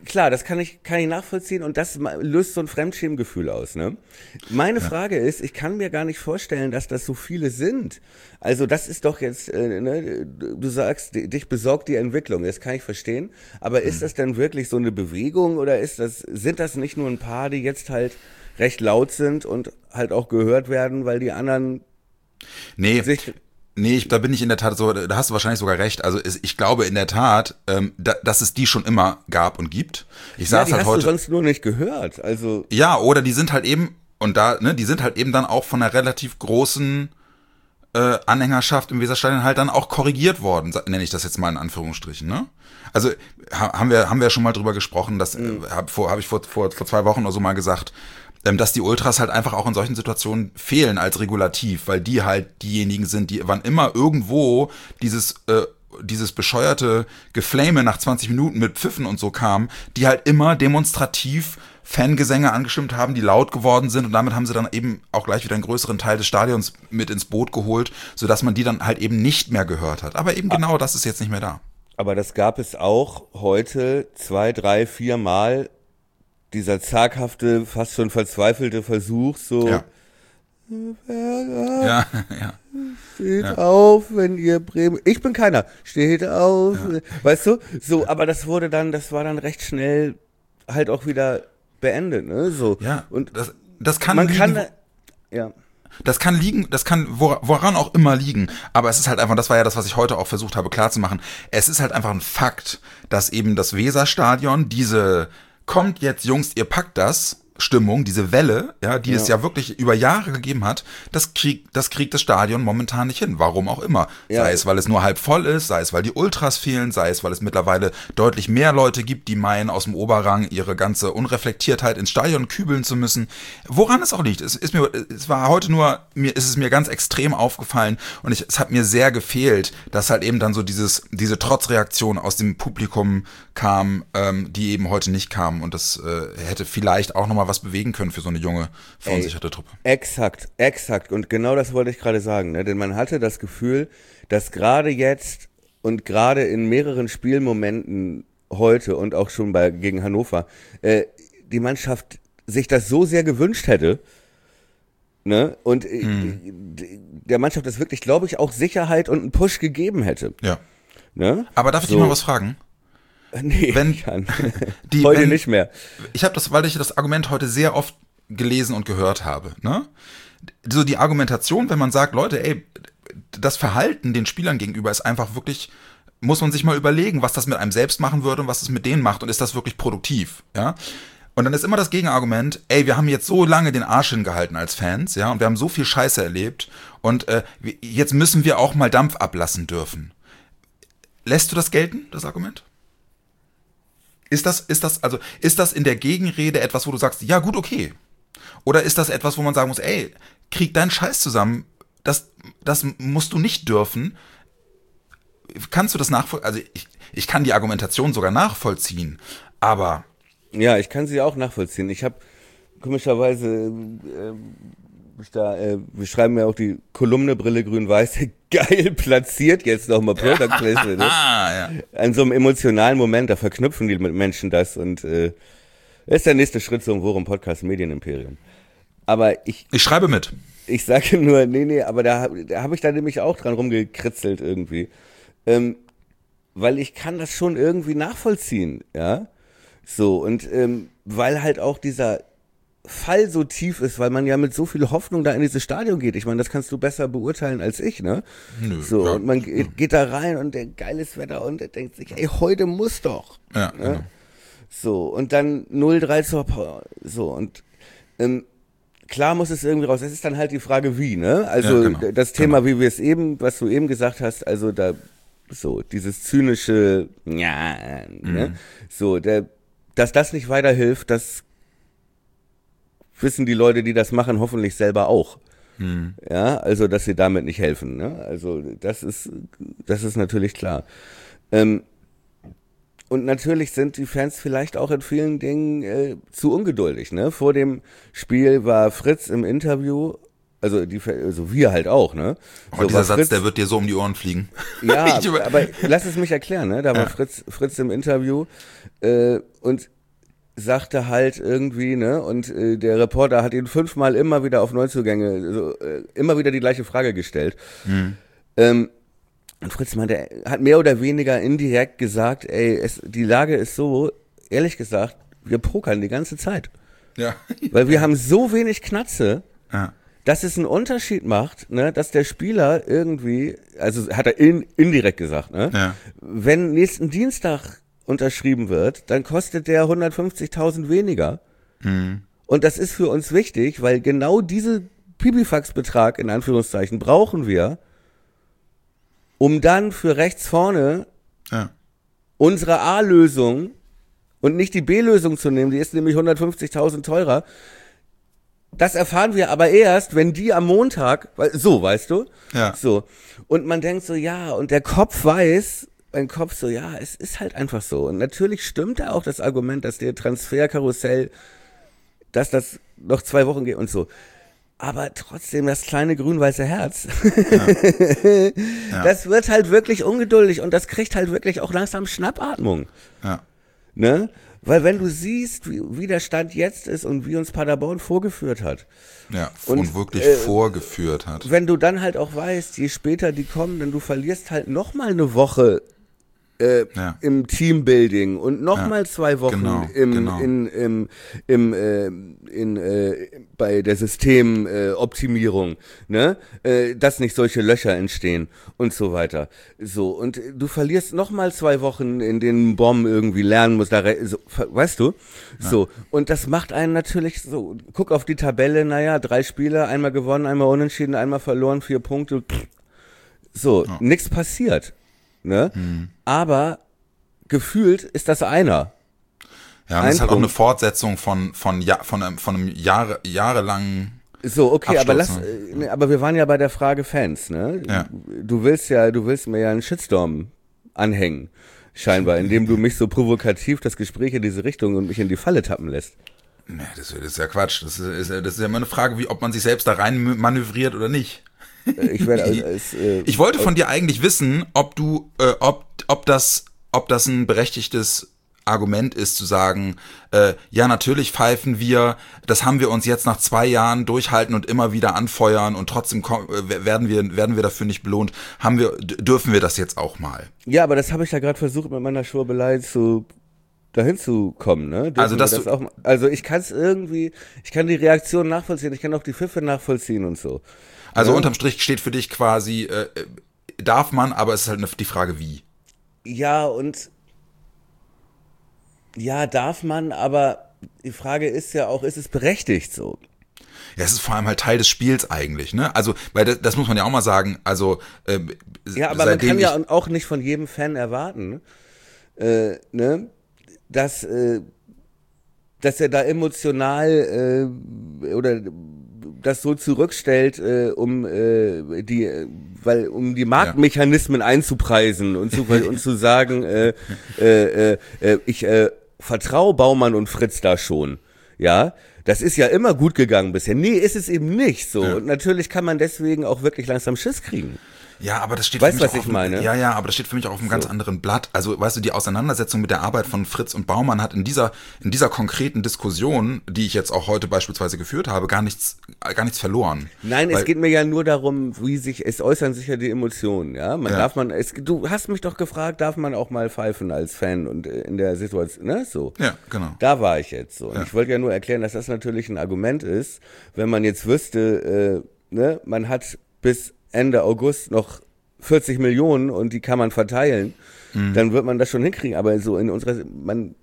klar, das kann ich, kann ich nachvollziehen und das löst so ein Fremdschämgefühl aus, ne? Meine ja. Frage ist, ich kann mir gar nicht vorstellen, dass das so viele sind. Also das ist doch jetzt, äh, ne, du sagst, dich besorgt die Entwicklung, das kann ich verstehen, aber ist hm. das denn wirklich so eine Bewegung oder ist das, sind das nicht nur ein paar, die jetzt halt recht laut sind und halt auch gehört werden, weil die anderen nee. sich... Nee, ich, da bin ich in der Tat so, da hast du wahrscheinlich sogar recht. Also es, ich glaube in der Tat, ähm, da, dass es die schon immer gab und gibt. Ich ja, saß die halt hast heute. Du sonst nur nicht gehört. Also ja, oder die sind halt eben und da, ne, die sind halt eben dann auch von einer relativ großen äh, Anhängerschaft im Weserstadion halt dann auch korrigiert worden, nenne ich das jetzt mal in Anführungsstrichen. Ne? Also ha, haben wir haben wir schon mal drüber gesprochen, das mhm. äh, habe hab ich vor, vor vor zwei Wochen oder so mal gesagt. Dass die Ultras halt einfach auch in solchen Situationen fehlen als Regulativ, weil die halt diejenigen sind, die wann immer irgendwo dieses äh, dieses bescheuerte Geflame nach zwanzig Minuten mit Pfiffen und so kam, die halt immer demonstrativ Fangesänge angestimmt haben, die laut geworden sind und damit haben sie dann eben auch gleich wieder einen größeren Teil des Stadions mit ins Boot geholt, sodass man die dann halt eben nicht mehr gehört hat. Aber eben genau das ist jetzt nicht mehr da. Aber das gab es auch heute zwei, drei, vier Mal. Dieser zaghafte, fast schon verzweifelte Versuch, so ja. Ja, ja. Steht ja. auf, wenn ihr Bremen... Ich bin keiner. Steht auf. Ja. Weißt du? So, aber das wurde dann, das war dann recht schnell halt auch wieder beendet, ne? So. Ja, und das, das kann man liegen, kann, ja. Das kann liegen, das kann woran auch immer liegen, aber es ist halt einfach, das war ja das, was ich heute auch versucht habe klarzumachen, es ist halt einfach ein Fakt, dass eben das Weserstadion diese kommt jetzt, Jungs, ihr packt das, Stimmung, diese Welle, ja, die ja. es ja wirklich über Jahre gegeben hat, das kriegt, das kriegt das Stadion momentan nicht hin. Warum auch immer. Ja. Sei es, weil es nur halb voll ist, sei es, weil die Ultras fehlen, sei es, weil es mittlerweile deutlich mehr Leute gibt, die meinen, aus dem Oberrang ihre ganze Unreflektiertheit ins Stadion kübeln zu müssen. Woran es auch liegt. Es ist mir, es war heute nur, mir ist es mir ganz extrem aufgefallen und ich, es hat mir sehr gefehlt, dass halt eben dann so dieses, diese Trotzreaktion aus dem Publikum kam, ähm, die eben heute nicht kam und das äh, hätte vielleicht auch nochmal was bewegen können für so eine junge, verunsicherte Ey, Truppe. Exakt, exakt. Und genau das wollte ich gerade sagen. Ne? Denn man hatte das Gefühl, dass gerade jetzt und gerade in mehreren Spielmomenten heute und auch schon bei gegen Hannover äh, die Mannschaft sich das so sehr gewünscht hätte, ne? Und hm. der Mannschaft das wirklich, glaube ich, auch Sicherheit und einen Push gegeben hätte. Ja. Ne? Aber darf ich so. dich mal was fragen? Nee, wenn, ich kann. Die, heute wenn, nicht mehr. Ich habe das, weil ich das Argument heute sehr oft gelesen und gehört habe. Ne? So die Argumentation, wenn man sagt, Leute, ey, das Verhalten den Spielern gegenüber ist einfach wirklich, muss man sich mal überlegen, was das mit einem selbst machen würde und was es mit denen macht und ist das wirklich produktiv, ja? Und dann ist immer das Gegenargument, ey, wir haben jetzt so lange den Arsch hingehalten als Fans, ja, und wir haben so viel Scheiße erlebt und äh, jetzt müssen wir auch mal Dampf ablassen dürfen. Lässt du das gelten, das Argument? Ist das, ist das, also, ist das in der Gegenrede etwas, wo du sagst, ja gut, okay? Oder ist das etwas, wo man sagen muss, ey, krieg deinen Scheiß zusammen, das, das musst du nicht dürfen. Kannst du das nachvollziehen? Also ich, ich kann die Argumentation sogar nachvollziehen, aber... Ja, ich kann sie auch nachvollziehen. Ich habe komischerweise, äh, da, äh, wir schreiben ja auch die Kolumne Brille grün-weiß, geil platziert jetzt nochmal Product Placement. Ne? Ja. An so einem emotionalen Moment, da verknüpfen die Menschen das und äh, das ist der nächste Schritt zum Worum Podcast Medienimperium. Aber ich... Ich schreibe mit. Ich sage nur, nee, nee, aber da, da habe ich da nämlich auch dran rumgekritzelt irgendwie. Ähm, weil ich kann das schon irgendwie nachvollziehen, ja. So, und ähm, weil halt auch dieser Fall so tief ist, weil man ja mit so viel Hoffnung da in dieses Stadion geht. Ich meine, das kannst du besser beurteilen als ich, ne? Nö, so, ja. und man geht, geht da rein und der geiles Wetter und der denkt sich, ey, heute muss doch. Ja, ne? genau. So, und dann null drei zur Pause. So, und ähm, klar muss es irgendwie raus. Es ist dann halt die Frage, wie, ne? Also ja, genau, das Thema, genau. wie wir es eben, was du eben gesagt hast, also da so, dieses zynische, ja, mhm. ne? So, der, dass das nicht weiterhilft, das wissen die Leute, die das machen, hoffentlich selber auch. Mhm. Ja, also, dass sie damit nicht helfen, ne? Also, das ist, das ist natürlich klar. Ähm, und natürlich sind die Fans vielleicht auch in vielen Dingen äh, zu ungeduldig, ne? Vor dem Spiel war Fritz im Interview, also die, also wir halt auch, ne? Oh, so, dieser Satz, Fritz, der wird dir so um die Ohren fliegen. Ja, aber lass es mich erklären, ne? Da war ja. Fritz, Fritz im Interview äh, und sagte halt irgendwie, ne, und äh, der Reporter hat ihn fünfmal immer wieder auf Neuzugänge, so, äh, immer wieder die gleiche Frage gestellt. Mhm. Ähm, und Fritz meinte, hat mehr oder weniger indirekt gesagt, ey, es, die Lage ist so, ehrlich gesagt, wir pokern die ganze Zeit. Ja. Weil wir haben so wenig Knatze, ja. dass es einen Unterschied macht, ne, dass der Spieler irgendwie, also hat er in, indirekt gesagt, ne, ja. wenn nächsten Dienstag unterschrieben wird, dann kostet der hundertfünfzigtausend weniger. Mhm. Und das ist für uns wichtig, weil genau diese Pipifax-Betrag in Anführungszeichen brauchen wir, um dann für rechts vorne ja. unsere A-Lösung und nicht die B-Lösung zu nehmen, die ist nämlich hundertfünfzigtausend teurer. Das erfahren wir aber erst, wenn die am Montag, so, weißt du? Ja. So. Und man denkt so, ja, und der Kopf weiß, mein Kopf so, ja, es ist halt einfach so. Und natürlich stimmt da auch das Argument, dass der Transferkarussell, dass das noch zwei Wochen geht und so. Aber trotzdem, das kleine grün-weiße Herz, ja. Ja. das wird halt wirklich ungeduldig und das kriegt halt wirklich auch langsam Schnappatmung. Ja. Ne? Weil wenn du siehst, wie, wie der Stand jetzt ist und wie uns Paderborn vorgeführt hat. Ja, und, und wirklich äh, vorgeführt hat. Wenn du dann halt auch weißt, je später die kommen, dann du verlierst halt nochmal eine Woche Äh, ja. im Teambuilding und nochmal ja. zwei Wochen genau, im, genau. in, im, im, äh, in, äh, bei der Systemoptimierung, äh, ne, äh, dass nicht solche Löcher entstehen und so weiter. So, und du verlierst nochmal zwei Wochen, in denen Bomb irgendwie lernen muss, da, so, weißt du? Ja. So, und das macht einen natürlich so, guck auf die Tabelle, naja, drei Spiele, einmal gewonnen, einmal unentschieden, einmal verloren, vier Punkte, pff. So, ja. Nichts passiert. Ne? Hm. Aber gefühlt ist das einer. Ja, und das ist halt auch eine Fortsetzung von von ja, von einem, von einem Jahre, jahrelangen So, okay, Absturz, aber lass, ne? äh, aber wir waren ja bei der Frage Fans, ne? Ja. Du willst ja, du willst mir ja einen Shitstorm anhängen, scheinbar, indem du mich so provokativ das Gespräch in diese Richtung und mich in die Falle tappen lässt. Nee, das, das ist ja Quatsch. Das ist, das ist ja immer eine Frage, wie ob man sich selbst da rein manövriert oder nicht. Ich, werde als, als, äh, ich wollte von dir eigentlich wissen, ob du, äh, ob, ob das, ob das ein berechtigtes Argument ist, zu sagen, äh, ja, natürlich pfeifen wir, das haben wir uns jetzt nach zwei Jahren durchhalten und immer wieder anfeuern und trotzdem äh, werden wir, werden wir dafür nicht belohnt. Haben wir, dürfen wir das jetzt auch mal? Ja, aber das habe ich ja gerade versucht, mit meiner Schwurbelei zu dahin zu kommen, ne? Dürfen also, dass das du auch, also ich kann es irgendwie, ich kann die Reaktion nachvollziehen, ich kann auch die Pfiffe nachvollziehen und so. Also ja? Unterm Strich steht für dich quasi, äh, darf man, aber es ist halt die Frage, wie. Ja, und ja, darf man, aber die Frage ist ja auch, ist es berechtigt so? Ja, es ist vor allem halt Teil des Spiels eigentlich, ne? Also, weil das, das muss man ja auch mal sagen, also äh, ja, aber man kann ja auch nicht von jedem Fan erwarten, äh, ne? dass, äh, dass er da emotional äh, oder das so zurückstellt, äh, um äh, die, weil um die Marktmechanismen ja. einzupreisen und zu und zu sagen, äh, äh, äh, ich äh, vertraue Baumann und Fritz da schon, ja. Das ist ja immer gut gegangen bisher. Nee, ist es eben nicht so. Ja. Und natürlich kann man deswegen auch wirklich langsam Schiss kriegen. Ja, aber das steht weißt, für mich was auch ich meine? Ja, ja, aber das steht für mich auch auf einem so. ganz anderen Blatt. Also, weißt du, die Auseinandersetzung mit der Arbeit von Fritz und Baumann hat in dieser in dieser konkreten Diskussion, die ich jetzt auch heute beispielsweise geführt habe, gar nichts gar nichts verloren. Nein, Weil, es geht mir ja nur darum, wie sich es äußern sich ja die Emotionen, ja? Man ja. darf man es du hast mich doch gefragt, darf man auch mal pfeifen als Fan und in der Situation, ne, so. Ja, genau. Da war ich jetzt so. Und ja. ich wollte ja nur erklären, dass das natürlich ein Argument ist, wenn man jetzt wüsste, äh, ne, man hat bis Ende August noch vierzig Millionen und die kann man verteilen, mhm. dann wird man das schon hinkriegen. Aber so in unserer, man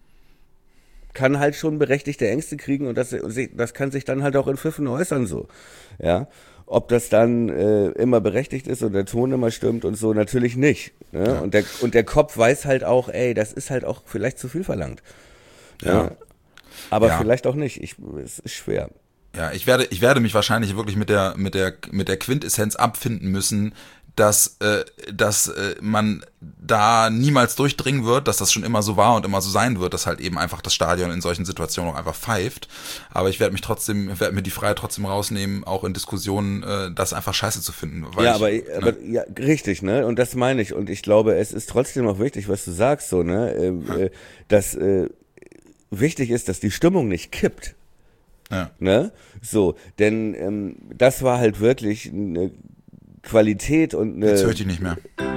kann halt schon berechtigte Ängste kriegen und das, das kann sich dann halt auch in Pfiffen äußern so. Ja, ob das dann äh, immer berechtigt ist und der Ton immer stimmt und so, natürlich nicht. Ne? Ja. Und der und der Kopf weiß halt auch, ey, das ist halt auch vielleicht zu viel verlangt. Ja. ja. Aber ja. vielleicht auch nicht. Ich, es ist schwer. Ja, ich werde, ich werde mich wahrscheinlich wirklich mit der, mit der, mit der Quintessenz abfinden müssen, dass, äh, dass äh, man da niemals durchdringen wird, dass das schon immer so war und immer so sein wird, dass halt eben einfach das Stadion in solchen Situationen auch einfach pfeift. Aber ich werde mich trotzdem, werde mir die Freiheit trotzdem rausnehmen, auch in Diskussionen, äh, das einfach scheiße zu finden. Weil ja, ich, aber, ne? aber ja, richtig, ne? Und das meine ich. Und ich glaube, es ist trotzdem auch wichtig, was du sagst, so, ne? Äh, ja. äh, dass äh, wichtig ist, dass die Stimmung nicht kippt. Ja. Ne? So, denn ähm, das war halt wirklich eine Qualität und eine... Jetzt höre ich die nicht mehr.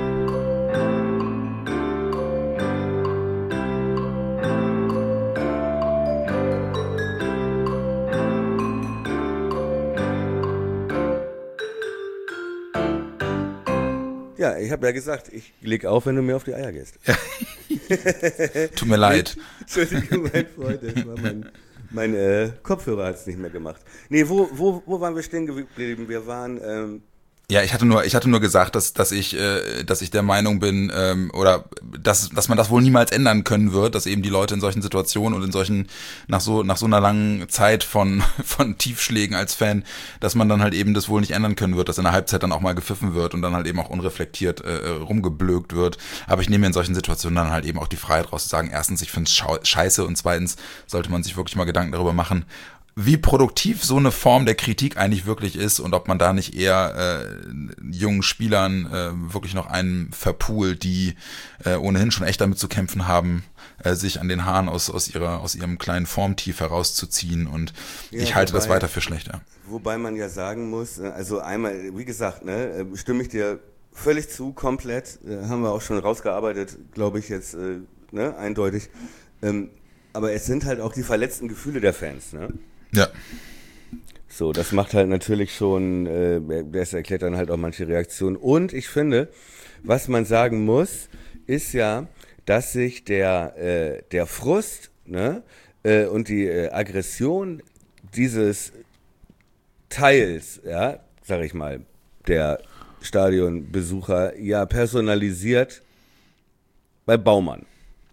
Ja, ich habe ja gesagt, ich leg auf, wenn du mir auf die Eier gehst. Ja. Tut mir leid. Entschuldigung, mein Freund, das war mein, mein äh, Kopfhörer hat es nicht mehr gemacht. Nee, wo, wo, wo waren wir stehen geblieben? Wir waren... Ähm, Ja, ich hatte nur, ich hatte nur gesagt, dass, dass ich, äh, dass ich der Meinung bin, ähm, oder dass, dass man das wohl niemals ändern können wird, dass eben die Leute in solchen Situationen und in solchen, nach so, nach so einer langen Zeit von, von Tiefschlägen als Fan, dass man dann halt eben das wohl nicht ändern können wird, dass in der Halbzeit dann auch mal gepfiffen wird und dann halt eben auch unreflektiert äh, rumgeblökt wird. Aber ich nehme mir in solchen Situationen dann halt eben auch die Freiheit raus zu sagen, erstens, ich finde es scheiße und zweitens sollte man sich wirklich mal Gedanken darüber machen, wie produktiv so eine Form der Kritik eigentlich wirklich ist und ob man da nicht eher äh, jungen Spielern äh, wirklich noch einen verpult, die äh, ohnehin schon echt damit zu kämpfen haben, äh, sich an den Haaren aus aus ihrer aus ihrem kleinen Formtief herauszuziehen und ja, ich halte wobei, das weiter für schlechter. Wobei man ja sagen muss, also einmal, wie gesagt, ne, stimme ich dir völlig zu, komplett, äh, haben wir auch schon rausgearbeitet, glaube ich jetzt, äh, ne, eindeutig. Ähm, aber es sind halt auch die verletzten Gefühle der Fans, ne? Ja. So, das macht halt natürlich schon, äh, das erklärt dann halt auch manche Reaktionen. Und ich finde, was man sagen muss, ist ja, dass sich der, äh, der Frust, ne, äh, und die äh, Aggression dieses Teils, ja, sag ich mal, der Stadionbesucher ja personalisiert bei Baumann.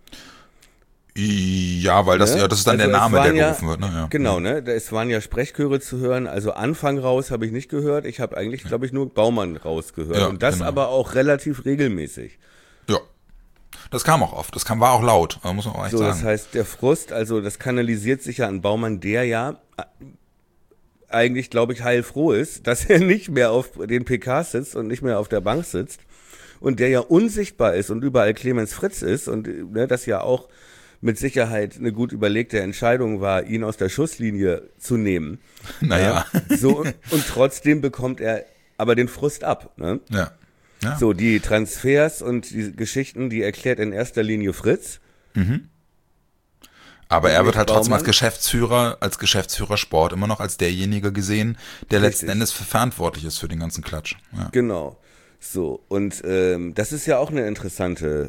Ja, weil das, ne? ja, das ist dann also der Name, der gerufen ja, wird. Ne? Ja. Genau, ne? Es waren ja Sprechchöre zu hören, also Anfang raus habe ich nicht gehört. Ich habe eigentlich, glaube ich, nur Baumann rausgehört. Ja, und das genau. aber auch relativ regelmäßig. Ja, das kam auch oft. Das kam, war auch laut, muss man auch echt so, sagen. Das heißt, der Frust, also das kanalisiert sich ja an Baumann, der ja eigentlich, glaube ich, heilfroh ist, dass er nicht mehr auf den P Ks sitzt und nicht mehr auf der Bank sitzt und der ja unsichtbar ist und überall Clemens Fritz ist und ne, das ja auch mit Sicherheit eine gut überlegte Entscheidung war, ihn aus der Schusslinie zu nehmen. Naja. Ja, so, und trotzdem bekommt er aber den Frust ab. Ne? Ja. Ja. So, die Transfers und die Geschichten, die erklärt in erster Linie Fritz. Mhm. Aber er wird halt trotzdem als Geschäftsführer, als Geschäftsführer Sport immer noch als derjenige gesehen, der Richtig. letzten Endes verantwortlich ist für den ganzen Klatsch. Ja. Genau. So, und ähm, das ist ja auch eine interessante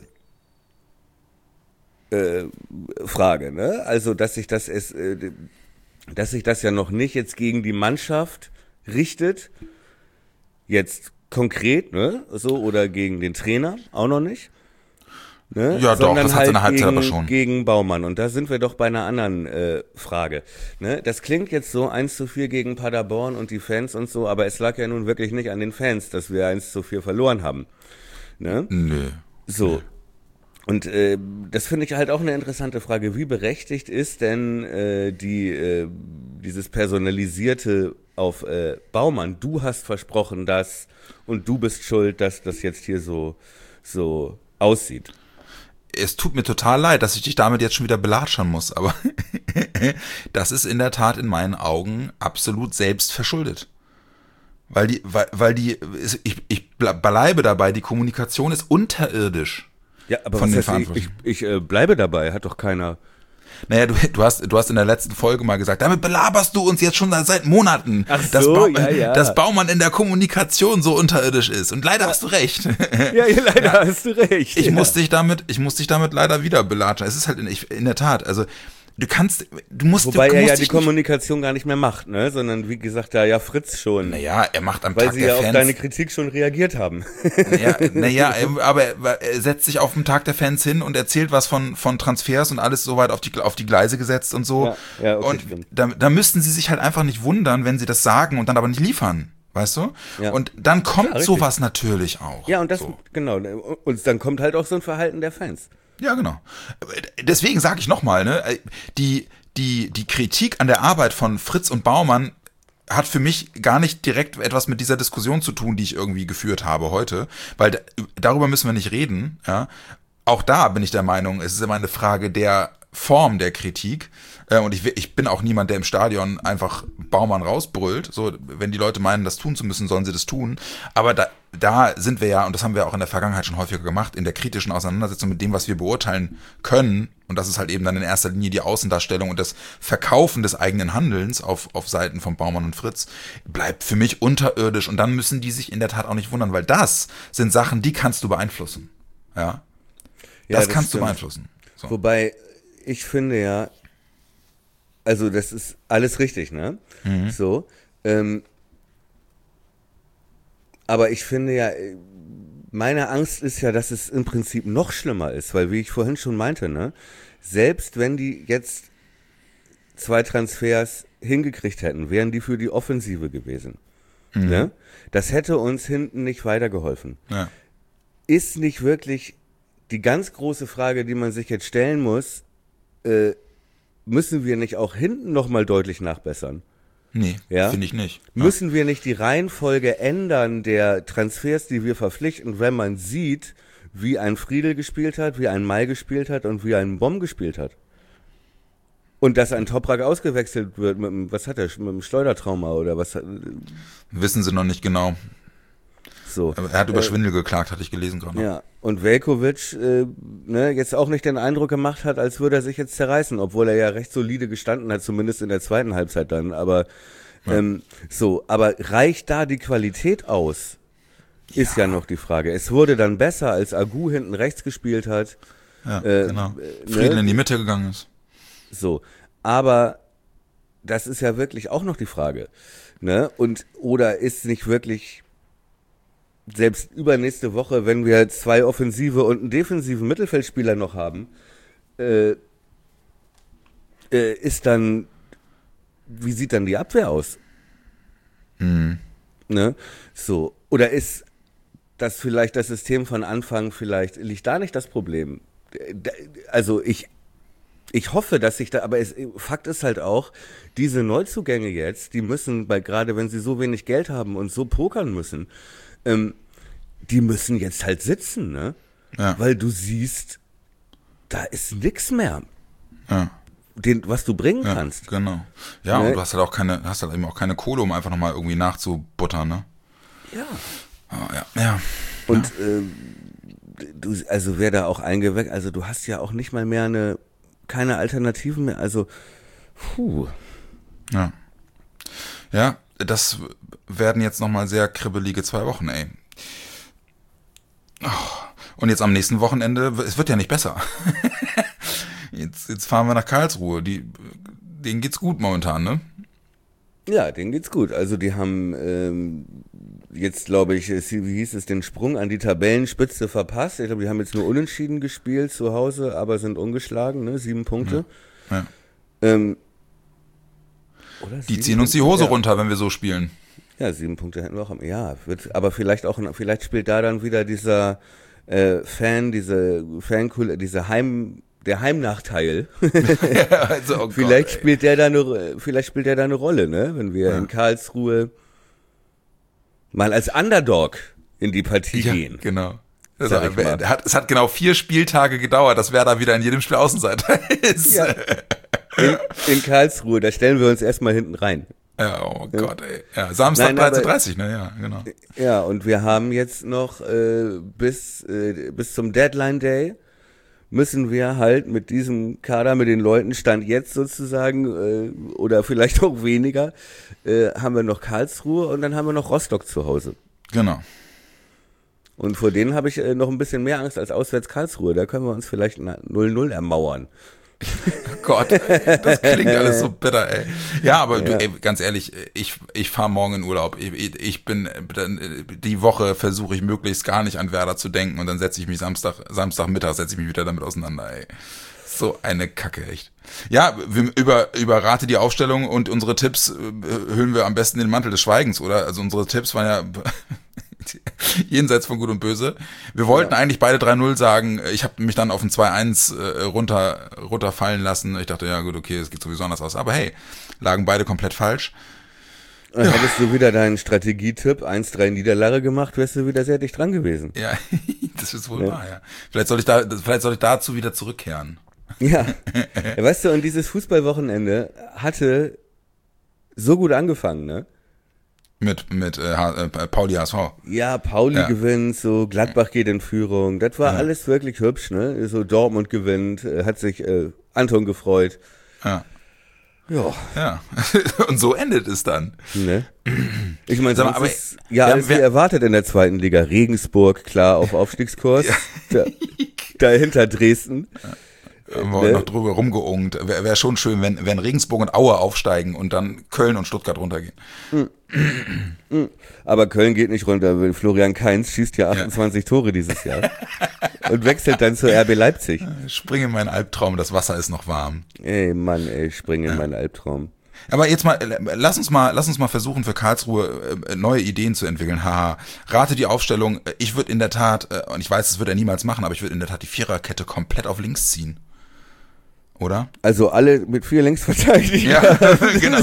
Frage, ne? Also, dass sich das ist, äh, dass sich das ja noch nicht jetzt gegen die Mannschaft richtet, jetzt konkret, ne? So, oder gegen den Trainer, auch noch nicht. Ne? Ja, Sondern doch, das halt hat seine Halbzeit gegen, aber schon. Gegen Baumann. Und da sind wir doch bei einer anderen äh, Frage. Ne? Das klingt jetzt so eins zu vier gegen Paderborn und die Fans und so, aber es lag ja nun wirklich nicht an den Fans, dass wir eins zu vier verloren haben. Ne? Nö. So. Und äh, das finde ich halt auch eine interessante Frage. Wie berechtigt ist denn äh, die äh, dieses personalisierte auf äh, Baumann? Du hast versprochen, dass und du bist schuld, dass das jetzt hier so so aussieht. Es tut mir total leid, dass ich dich damit jetzt schon wieder belatschern muss, aber das ist in der Tat in meinen Augen absolut selbst verschuldet. Weil die, weil, weil die, ich, ich bleibe dabei, die Kommunikation ist unterirdisch. Ja, aber von was den heißt, ich, ich, ich äh, bleibe dabei, hat doch keiner. Naja, du, du hast, du hast in der letzten Folge mal gesagt, damit belaberst du uns jetzt schon seit Monaten, Ach so, dass, ba- ja, ja. dass Baumann in der Kommunikation so unterirdisch ist. Und leider hast du recht. Ja, ja leider ja. hast du recht. Ich ja. muss dich damit, ich muss dich damit leider wieder belatschen. Es ist halt in, ich, in der Tat, also du kannst, du musst, Wobei du, er musst ja die Kommunikation gar nicht mehr macht, ne, sondern wie gesagt, da ja Fritz schon. Naja, er macht am weil Tag sie der ja Fans. auf deine Kritik schon reagiert haben. Naja, naja, aber er setzt sich auf den Tag der Fans hin und erzählt was von, von Transfers und alles soweit auf die, auf die Gleise gesetzt und so. Ja, ja, okay, und stimmt. da, da müssten sie sich halt einfach nicht wundern, wenn sie das sagen und dann aber nicht liefern. Weißt du? Ja. Und dann kommt ja, sowas natürlich auch. Ja, und das, so. genau. Und dann kommt halt auch so ein Verhalten der Fans. Ja, genau. Deswegen sage ich nochmal, ne, die, die, die Kritik an der Arbeit von Fritz und Baumann hat für mich gar nicht direkt etwas mit dieser Diskussion zu tun, die ich irgendwie geführt habe heute, weil da, darüber müssen wir nicht reden, ja. Auch da bin ich der Meinung, es ist immer eine Frage der Form der Kritik. Äh, und ich, ich bin auch niemand, der im Stadion einfach Baumann rausbrüllt. So, wenn die Leute meinen, das tun zu müssen, sollen sie das tun. Aber da, da sind wir ja, und das haben wir auch in der Vergangenheit schon häufiger gemacht, in der kritischen Auseinandersetzung mit dem, was wir beurteilen können. Und das ist halt eben dann in erster Linie die Außendarstellung und das Verkaufen des eigenen Handelns auf, auf Seiten von Baumann und Fritz, bleibt für mich unterirdisch. Und dann müssen die sich in der Tat auch nicht wundern, weil das sind Sachen, die kannst du beeinflussen. Ja, ja das, das kannst stimmt. du beeinflussen. So. Wobei, ich finde ja, also das ist alles richtig, ne? Mhm. So, ähm, aber ich finde ja, meine Angst ist ja, dass es im Prinzip noch schlimmer ist, weil wie ich vorhin schon meinte, ne, selbst wenn die jetzt zwei Transfers hingekriegt hätten, wären die für die Offensive gewesen. Mhm. Ne? Das hätte uns hinten nicht weitergeholfen. Ja. Ist nicht wirklich die ganz große Frage, die man sich jetzt stellen muss, äh, müssen wir nicht auch hinten nochmal deutlich nachbessern? Nee, Ja? finde ich nicht. Müssen wir nicht die Reihenfolge ändern der Transfers, die wir verpflichten, wenn man sieht, wie ein Friedel gespielt hat, wie ein Mai gespielt hat und wie ein Bomb gespielt hat? Und dass ein Toprak ausgewechselt wird mit dem, was hat er, mit dem Schleudertrauma oder was? Hat, Wissen sie noch nicht genau. so. Aber er hat über Äh, Schwindel geklagt, hatte ich gelesen gerade. Ja, und Veljković äh, ne, jetzt auch nicht den Eindruck gemacht hat, als würde er sich jetzt zerreißen, obwohl er ja recht solide gestanden hat, zumindest in der zweiten Halbzeit dann. Aber Ja. ähm, so, aber reicht da die Qualität aus? Ist ja. ja noch die Frage. Es wurde dann besser, als Agu hinten rechts gespielt hat. Ja, Äh, genau. äh, Friedel ne? in die Mitte gegangen ist. So, aber das ist ja wirklich auch noch die Frage. Ne? Und oder ist nicht wirklich selbst übernächste Woche, wenn wir zwei offensive und einen defensiven Mittelfeldspieler noch haben, äh, äh, ist dann, wie sieht dann die Abwehr aus? Mhm. Ne? So, oder ist das vielleicht das System von Anfang, vielleicht liegt da nicht das Problem? Also ich Ich hoffe, dass sich da, aber es, Fakt ist halt auch, diese Neuzugänge jetzt, die müssen, weil gerade wenn sie so wenig Geld haben und so pokern müssen, ähm, die müssen jetzt halt sitzen, ne? Ja. Weil du siehst, da ist nix mehr, Ja. den, was du bringen Ja, kannst. genau. Ja, Ne? und du hast halt auch keine, hast halt eben auch keine Kohle, um einfach nochmal irgendwie nachzubuttern, ne? Ja. Oh, ja, ja. Und ähm, du, also wer da auch eingeweckt, also du hast ja auch nicht mal mehr eine, keine Alternativen mehr, also puh. Ja. Ja, das werden jetzt nochmal sehr kribbelige zwei Wochen, ey. Oh. Und jetzt am nächsten Wochenende, es wird ja nicht besser. jetzt, jetzt fahren wir nach Karlsruhe. Die, denen geht's gut momentan, ne? Ja, denen geht's gut. Also die haben ähm, jetzt, glaube ich, es- wie hieß es, den Sprung an die Tabellenspitze verpasst. Ich glaube, die haben jetzt nur unentschieden gespielt zu Hause, aber sind ungeschlagen, ne? Sieben Punkte. Ja. Ähm, oder Die sieben ziehen uns die Punkte? Hose ja. runter, wenn wir so spielen. Ja, sieben Punkte hätten wir auch. am- Ja, wird, aber vielleicht auch, vielleicht spielt da dann wieder dieser äh, Fan, diese Fankul, diese Heim, der Heimnachteil. also, oh vielleicht Gott, ey. spielt der da eine, vielleicht spielt der da eine Rolle, ne? Wenn wir Ja. in Karlsruhe mal als Underdog in die Partie Ja, gehen. genau. Das Sag hat, ich mal. hat, es hat genau vier Spieltage gedauert, dass Werder wieder in jedem Spiel Außenseiter ist. Ja. In, in Karlsruhe, da stellen wir uns erstmal hinten rein. Ja, oh Gott, ey. Ja, Samstag Nein, dreizehn Uhr aber- dreißig, ne? Ja, genau. Ja, und wir haben jetzt noch äh, bis, äh, bis zum Deadline Day müssen wir halt mit diesem Kader, mit den Leuten, Stand jetzt sozusagen, äh, oder vielleicht auch weniger, äh, haben wir noch Karlsruhe und dann haben wir noch Rostock zu Hause. Genau. Und vor denen habe ich äh, noch ein bisschen mehr Angst als auswärts Karlsruhe. Da können wir uns vielleicht null null ermauern. Gott, ey, das klingt alles so bitter, ey. Ja, aber Ja. Du, ey, ganz ehrlich, ich, ich fahre morgen in Urlaub. Ich, ich bin, die Woche versuche ich möglichst gar nicht an Werder zu denken und dann setze ich mich Samstag, Samstagmittag setze ich mich wieder damit auseinander, ey. So eine Kacke, echt. Ja, wir, über, über Rate die Aufstellung und unsere Tipps äh, hüllen wir am besten in den Mantel des Schweigens, oder? Also unsere Tipps waren ja jenseits von Gut und Böse. Wir wollten Ja. eigentlich beide drei null sagen. Ich habe mich dann auf ein zwei eins äh, runter, runterfallen lassen. Ich dachte, ja gut, okay, es geht sowieso anders aus. Aber hey, lagen beide komplett falsch. Dann hättest du wieder deinen Strategietipp eins drei Niederlage gemacht, wärst du wieder sehr dicht dran gewesen. Ja, das ist wohl Ja. wahr, ja. Vielleicht soll ich da, vielleicht soll ich dazu wieder zurückkehren. Ja. ja, weißt du, und dieses Fußballwochenende hatte so gut angefangen, ne? Mit, mit äh, äh, Pauli H S V. Ja, Pauli ja. gewinnt, so Gladbach geht in Führung. Das war ja. alles wirklich hübsch, ne? So Dortmund gewinnt, äh, hat sich äh, Anton gefreut. Ja. Ja. Ja. Und so endet es dann. Ne? Ich meine, Sag mal, aber, ist ja alles wie erwartet in der zweiten Liga. Regensburg, klar, auf Aufstiegskurs. Ja. Da, dahinter Dresden. Ja. Haben wir ne? noch drüber rumgeungt. Wäre wär schon schön, wenn, wenn Regensburg und Aue aufsteigen und dann Köln und Stuttgart runtergehen. Mhm. Aber Köln geht nicht runter. Florian Kainz schießt ja achtundzwanzig ja. Tore dieses Jahr und wechselt dann zur R B Leipzig. Spring in meinen Albtraum, das Wasser ist noch warm. Ey, Mann, ey, spring in ja. meinen Albtraum. Aber jetzt mal, lass uns mal, lass uns mal versuchen, für Karlsruhe neue Ideen zu entwickeln. Haha, rate die Aufstellung. Ich würde in der Tat, und ich weiß, das wird er niemals machen, aber ich würde in der Tat die Viererkette komplett auf links ziehen. Oder? Also alle mit vier Linksverteidigern. Ja, genau.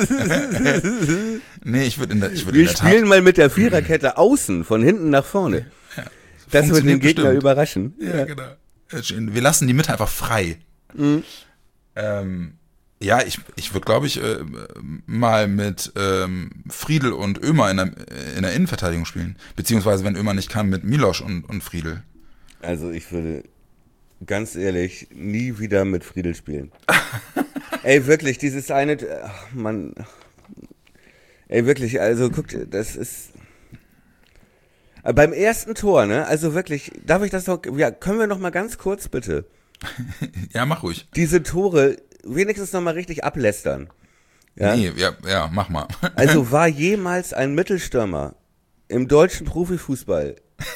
Nee, ich würde in der, ich würd Wir in der Tat. spielen mal mit der Viererkette außen, von hinten nach vorne. Ja, das wird den Gegner bestimmt. überraschen. Ja, ja, genau. Wir lassen die Mitte einfach frei. Mhm. Ähm, ja, ich, ich würde, glaube ich, äh, mal mit ähm, Friedl und Ömer in der, in der Innenverteidigung spielen. Beziehungsweise, wenn Ömer nicht kann, mit Milosch und, und Friedl. Also ich würde ganz ehrlich nie wieder mit Friedl spielen. Ey, wirklich, dieses eine, ach Mann, ey, wirklich, also guckt, das ist, beim ersten Tor, ne, also wirklich, darf ich das noch, ja, können wir noch mal ganz kurz bitte? Ja, mach ruhig. Diese Tore wenigstens noch mal richtig ablästern. Ja? Nee, ja, ja, mach mal. Also war jemals ein Mittelstürmer im deutschen Profifußball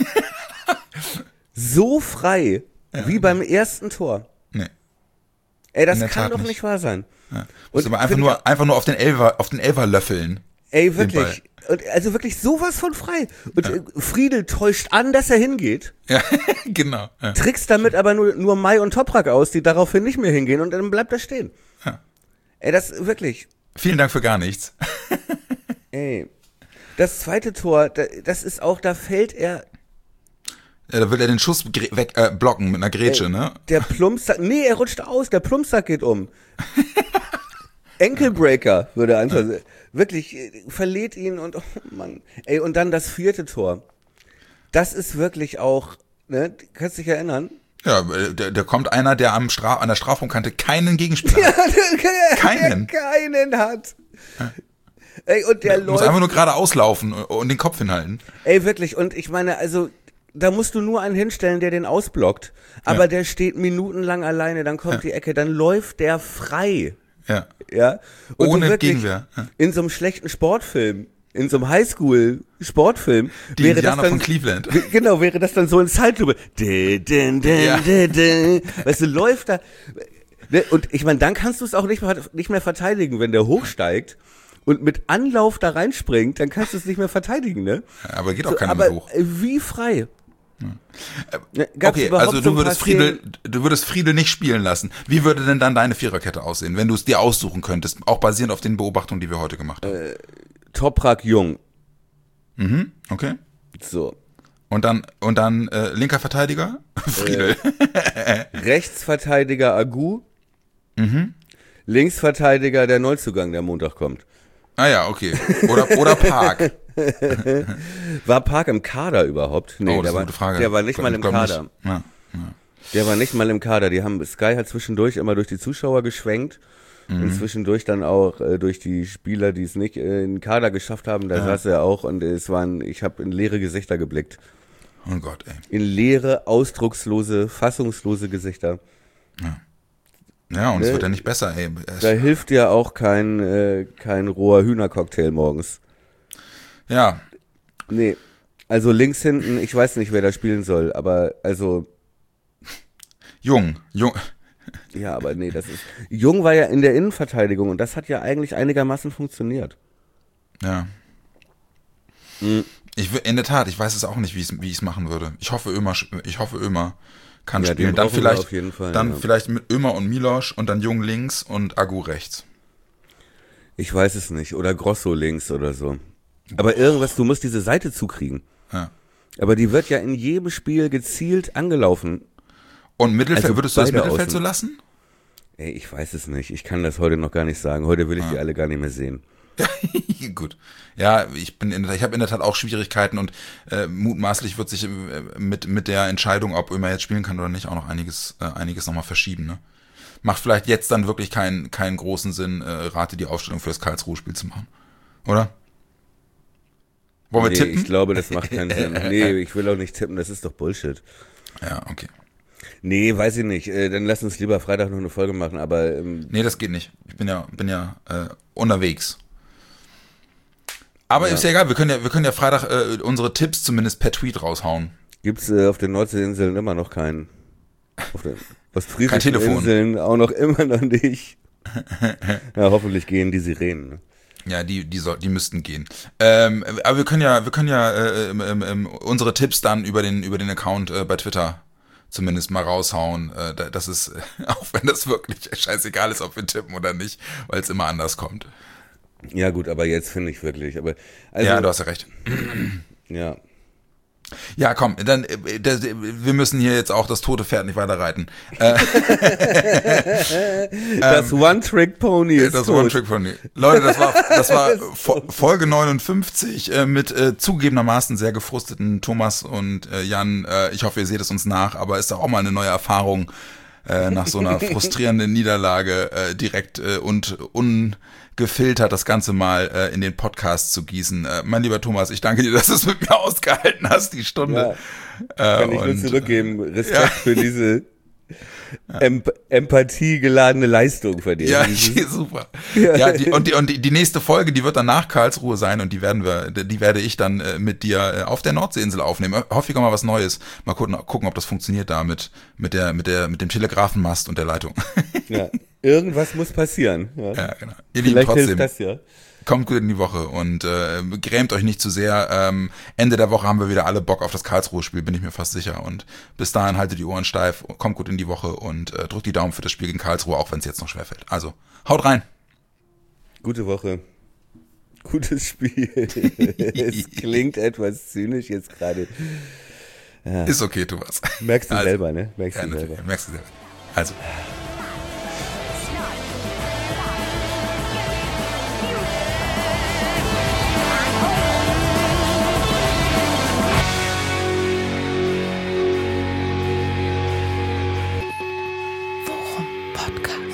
so frei ja, wie beim ersten Tor? Nee. Ey, das kann doch nicht, nicht wahr sein. Ja. Und aber einfach nur, ich, einfach nur auf den Elfer, auf den Elfer löffeln. Ey, wirklich. Und also wirklich sowas von frei. Und ja. Friedl täuscht an, dass er hingeht. Ja, genau. Ja. Trickst damit aber nur, nur Mai und Toprak aus, die daraufhin nicht mehr hingehen und dann bleibt er stehen. Ja. Ey, das wirklich. Vielen Dank für gar nichts. Ey, das zweite Tor, das ist auch, da fällt er. Ja, da will er den Schuss weg, äh, blocken mit einer Grätsche, Ey, ne? Der Plumpsack, nee, er rutscht aus, der Plumpsack geht um. Enkelbreaker, würde einfach sagen. Wirklich, verliert ihn und, oh Mann. Ey, und dann das vierte Tor. Das ist wirklich auch, ne, kannst dich erinnern? Ja, da, da kommt einer, der am Stra- an der Strafraumkante keinen Gegenspieler ja, hat. Der, keinen. Der keinen hat. Ja. Ey, und der, der läuft. Muss einfach nur gerade auslaufen und den Kopf hinhalten. Ey, wirklich, und ich meine, also, da musst du nur einen hinstellen, der den ausblockt. Aber ja. der steht minutenlang alleine, dann kommt ja. die Ecke, dann läuft der frei. Ja. Ja. Und ohne wirklich, Gegenwehr. Ja. In so einem schlechten Sportfilm, in so einem Highschool-Sportfilm. Die wäre Indianer das dann, von Cleveland. Genau, wäre das dann so in Zeitlupe. Ja. Weißt du, läuft da. Und ich meine, dann kannst du es auch nicht mehr, nicht mehr verteidigen, wenn der hochsteigt und mit Anlauf da reinspringt, dann kannst du es nicht mehr verteidigen, ne? Ja, aber geht auch so, keiner aber hoch. Wie frei. Hm. Okay, also du würdest Friedl, du würdest Friedl nicht spielen lassen. Wie würde denn dann deine Viererkette aussehen, wenn du es dir aussuchen könntest, auch basierend auf den Beobachtungen, die wir heute gemacht haben? Äh, Toprak Jung. Mhm, okay. So. Und dann und dann äh, linker Verteidiger Friedl. Äh, Rechtsverteidiger Agu. Mhm. Linksverteidiger der Neuzugang, der Montag kommt. Ah ja, okay. Oder oder Park. War Park im Kader überhaupt? Nee, oh, das der, ist eine gute Frage. War, der war nicht mal im Kader. Ja, ja. Der war nicht mal im Kader. Die haben Sky hat zwischendurch immer durch die Zuschauer geschwenkt mhm. und zwischendurch dann auch äh, durch die Spieler, die es nicht äh, in den Kader geschafft haben. Da ja. saß er auch und es waren, ich habe in leere Gesichter geblickt. Oh Gott, ey. In leere, ausdruckslose, fassungslose Gesichter. Ja. Ja, und ne? es wird ja nicht besser, ey. Es da hilft ja auch kein, äh, kein roher Hühnercocktail morgens. Ja. Nee, also links hinten, ich weiß nicht, wer da spielen soll, aber also... Jung, Jung. Ja, aber nee, das ist... Jung war ja in der Innenverteidigung und das hat ja eigentlich einigermaßen funktioniert. Ja. Mhm. Ich, in der Tat, ich weiß es auch nicht, wie ich es machen würde. Ich hoffe, Ömer, ich hoffe, Ömer kann ja, spielen. Dann vielleicht, auf jeden Fall, dann ja. vielleicht mit Ömer und Milosch und dann Jung links und Agu rechts. Ich weiß es nicht. Oder Grosso links oder so. Aber irgendwas, du musst diese Seite zukriegen. Ja. Aber die wird ja in jedem Spiel gezielt angelaufen. Und Mittelfeld, also würdest du das Mittelfeld außen. so lassen? Ey, ich weiß es nicht. Ich kann das heute noch gar nicht sagen. Heute will ich ah. die alle gar nicht mehr sehen. Gut. Ja, ich bin in der, ich habe in der Tat auch Schwierigkeiten und äh, mutmaßlich wird sich äh, mit mit der Entscheidung, ob Ömer jetzt spielen kann oder nicht, auch noch einiges äh, einiges nochmal verschieben. Ne? Macht vielleicht jetzt dann wirklich keinen keinen großen Sinn, äh, Rate die Aufstellung für das Karlsruhe-Spiel zu machen, oder? Wollen wir nee, tippen? Ich glaube, das macht keinen Sinn. Nee, ich will auch nicht tippen. Das ist doch Bullshit. Ja, okay. Nee, weiß ich nicht. Äh, dann lass uns lieber Freitag noch eine Folge machen. Aber ähm, nee, das geht nicht. Ich bin ja bin ja äh, unterwegs. Aber ja. Ist ja egal, wir können ja, wir können ja Freitag äh, unsere Tipps zumindest per Tweet raushauen. Gibt's äh, auf den Nordseeinseln immer noch keinen. Auf den ostfriesischen Inseln auch noch immer noch nicht. Ja, hoffentlich gehen die Sirenen. Ne? Ja, die die soll, die müssten gehen. Ähm, aber wir können ja wir können ja äh, ähm, ähm, unsere Tipps dann über den über den Account äh, bei Twitter zumindest mal raushauen. Äh, das ist, auch wenn das wirklich scheißegal ist, ob wir tippen oder nicht, weil es immer anders kommt. Ja gut, aber jetzt finde ich wirklich. Aber also, ja, du hast ja recht. Ja. Ja, komm, dann das, wir müssen hier jetzt auch das tote Pferd nicht weiter reiten. das ähm, One-Trick-Pony ist Das tot. One-Trick-Pony. Leute, das war das war das Folge neunundfünfzig äh, mit äh, zugegebenermaßen sehr gefrusteten Thomas und äh, Jan. Äh, ich hoffe, ihr seht es uns nach, aber ist doch auch mal eine neue Erfahrung äh, nach so einer frustrierenden Niederlage äh, direkt äh, und ungefiltert das Ganze mal äh, in den Podcast zu gießen. Äh, mein lieber Thomas, ich danke dir, dass du es mit mir ausgehalten hast, die Stunde. Ja, kann äh, ich und, nur zurückgeben. Respekt ja. für diese Emp- empathiegeladene Leistung von dir. Ja, super. Ja, die, und, die, und die, die nächste Folge, die wird dann nach Karlsruhe sein und die werden wir, die werde ich dann äh, mit dir äh, auf der Nordseeinsel aufnehmen. Häufiger mal was Neues. Mal gucken, gucken, ob das funktioniert da mit, mit der, mit der, mit dem Telegrafenmast und der Leitung. Ja, irgendwas muss passieren. Ja, ja genau. Ihr Vielleicht Lieben, trotzdem. hilft das ja. Kommt gut in die Woche und äh, grämt euch nicht zu sehr. Ähm, Ende der Woche haben wir wieder alle Bock auf das Karlsruhe-Spiel, bin ich mir fast sicher. Und bis dahin haltet die Ohren steif, kommt gut in die Woche und äh, drückt die Daumen für das Spiel gegen Karlsruhe, auch wenn es jetzt noch schwerfällt. Also, haut rein. Gute Woche. Gutes Spiel. Es klingt etwas zynisch jetzt gerade. Ja. Ist okay, Thomas. Merkst du also, selber, ne? Merkst ja, du selber. Merkst du selber. Also. Podcast.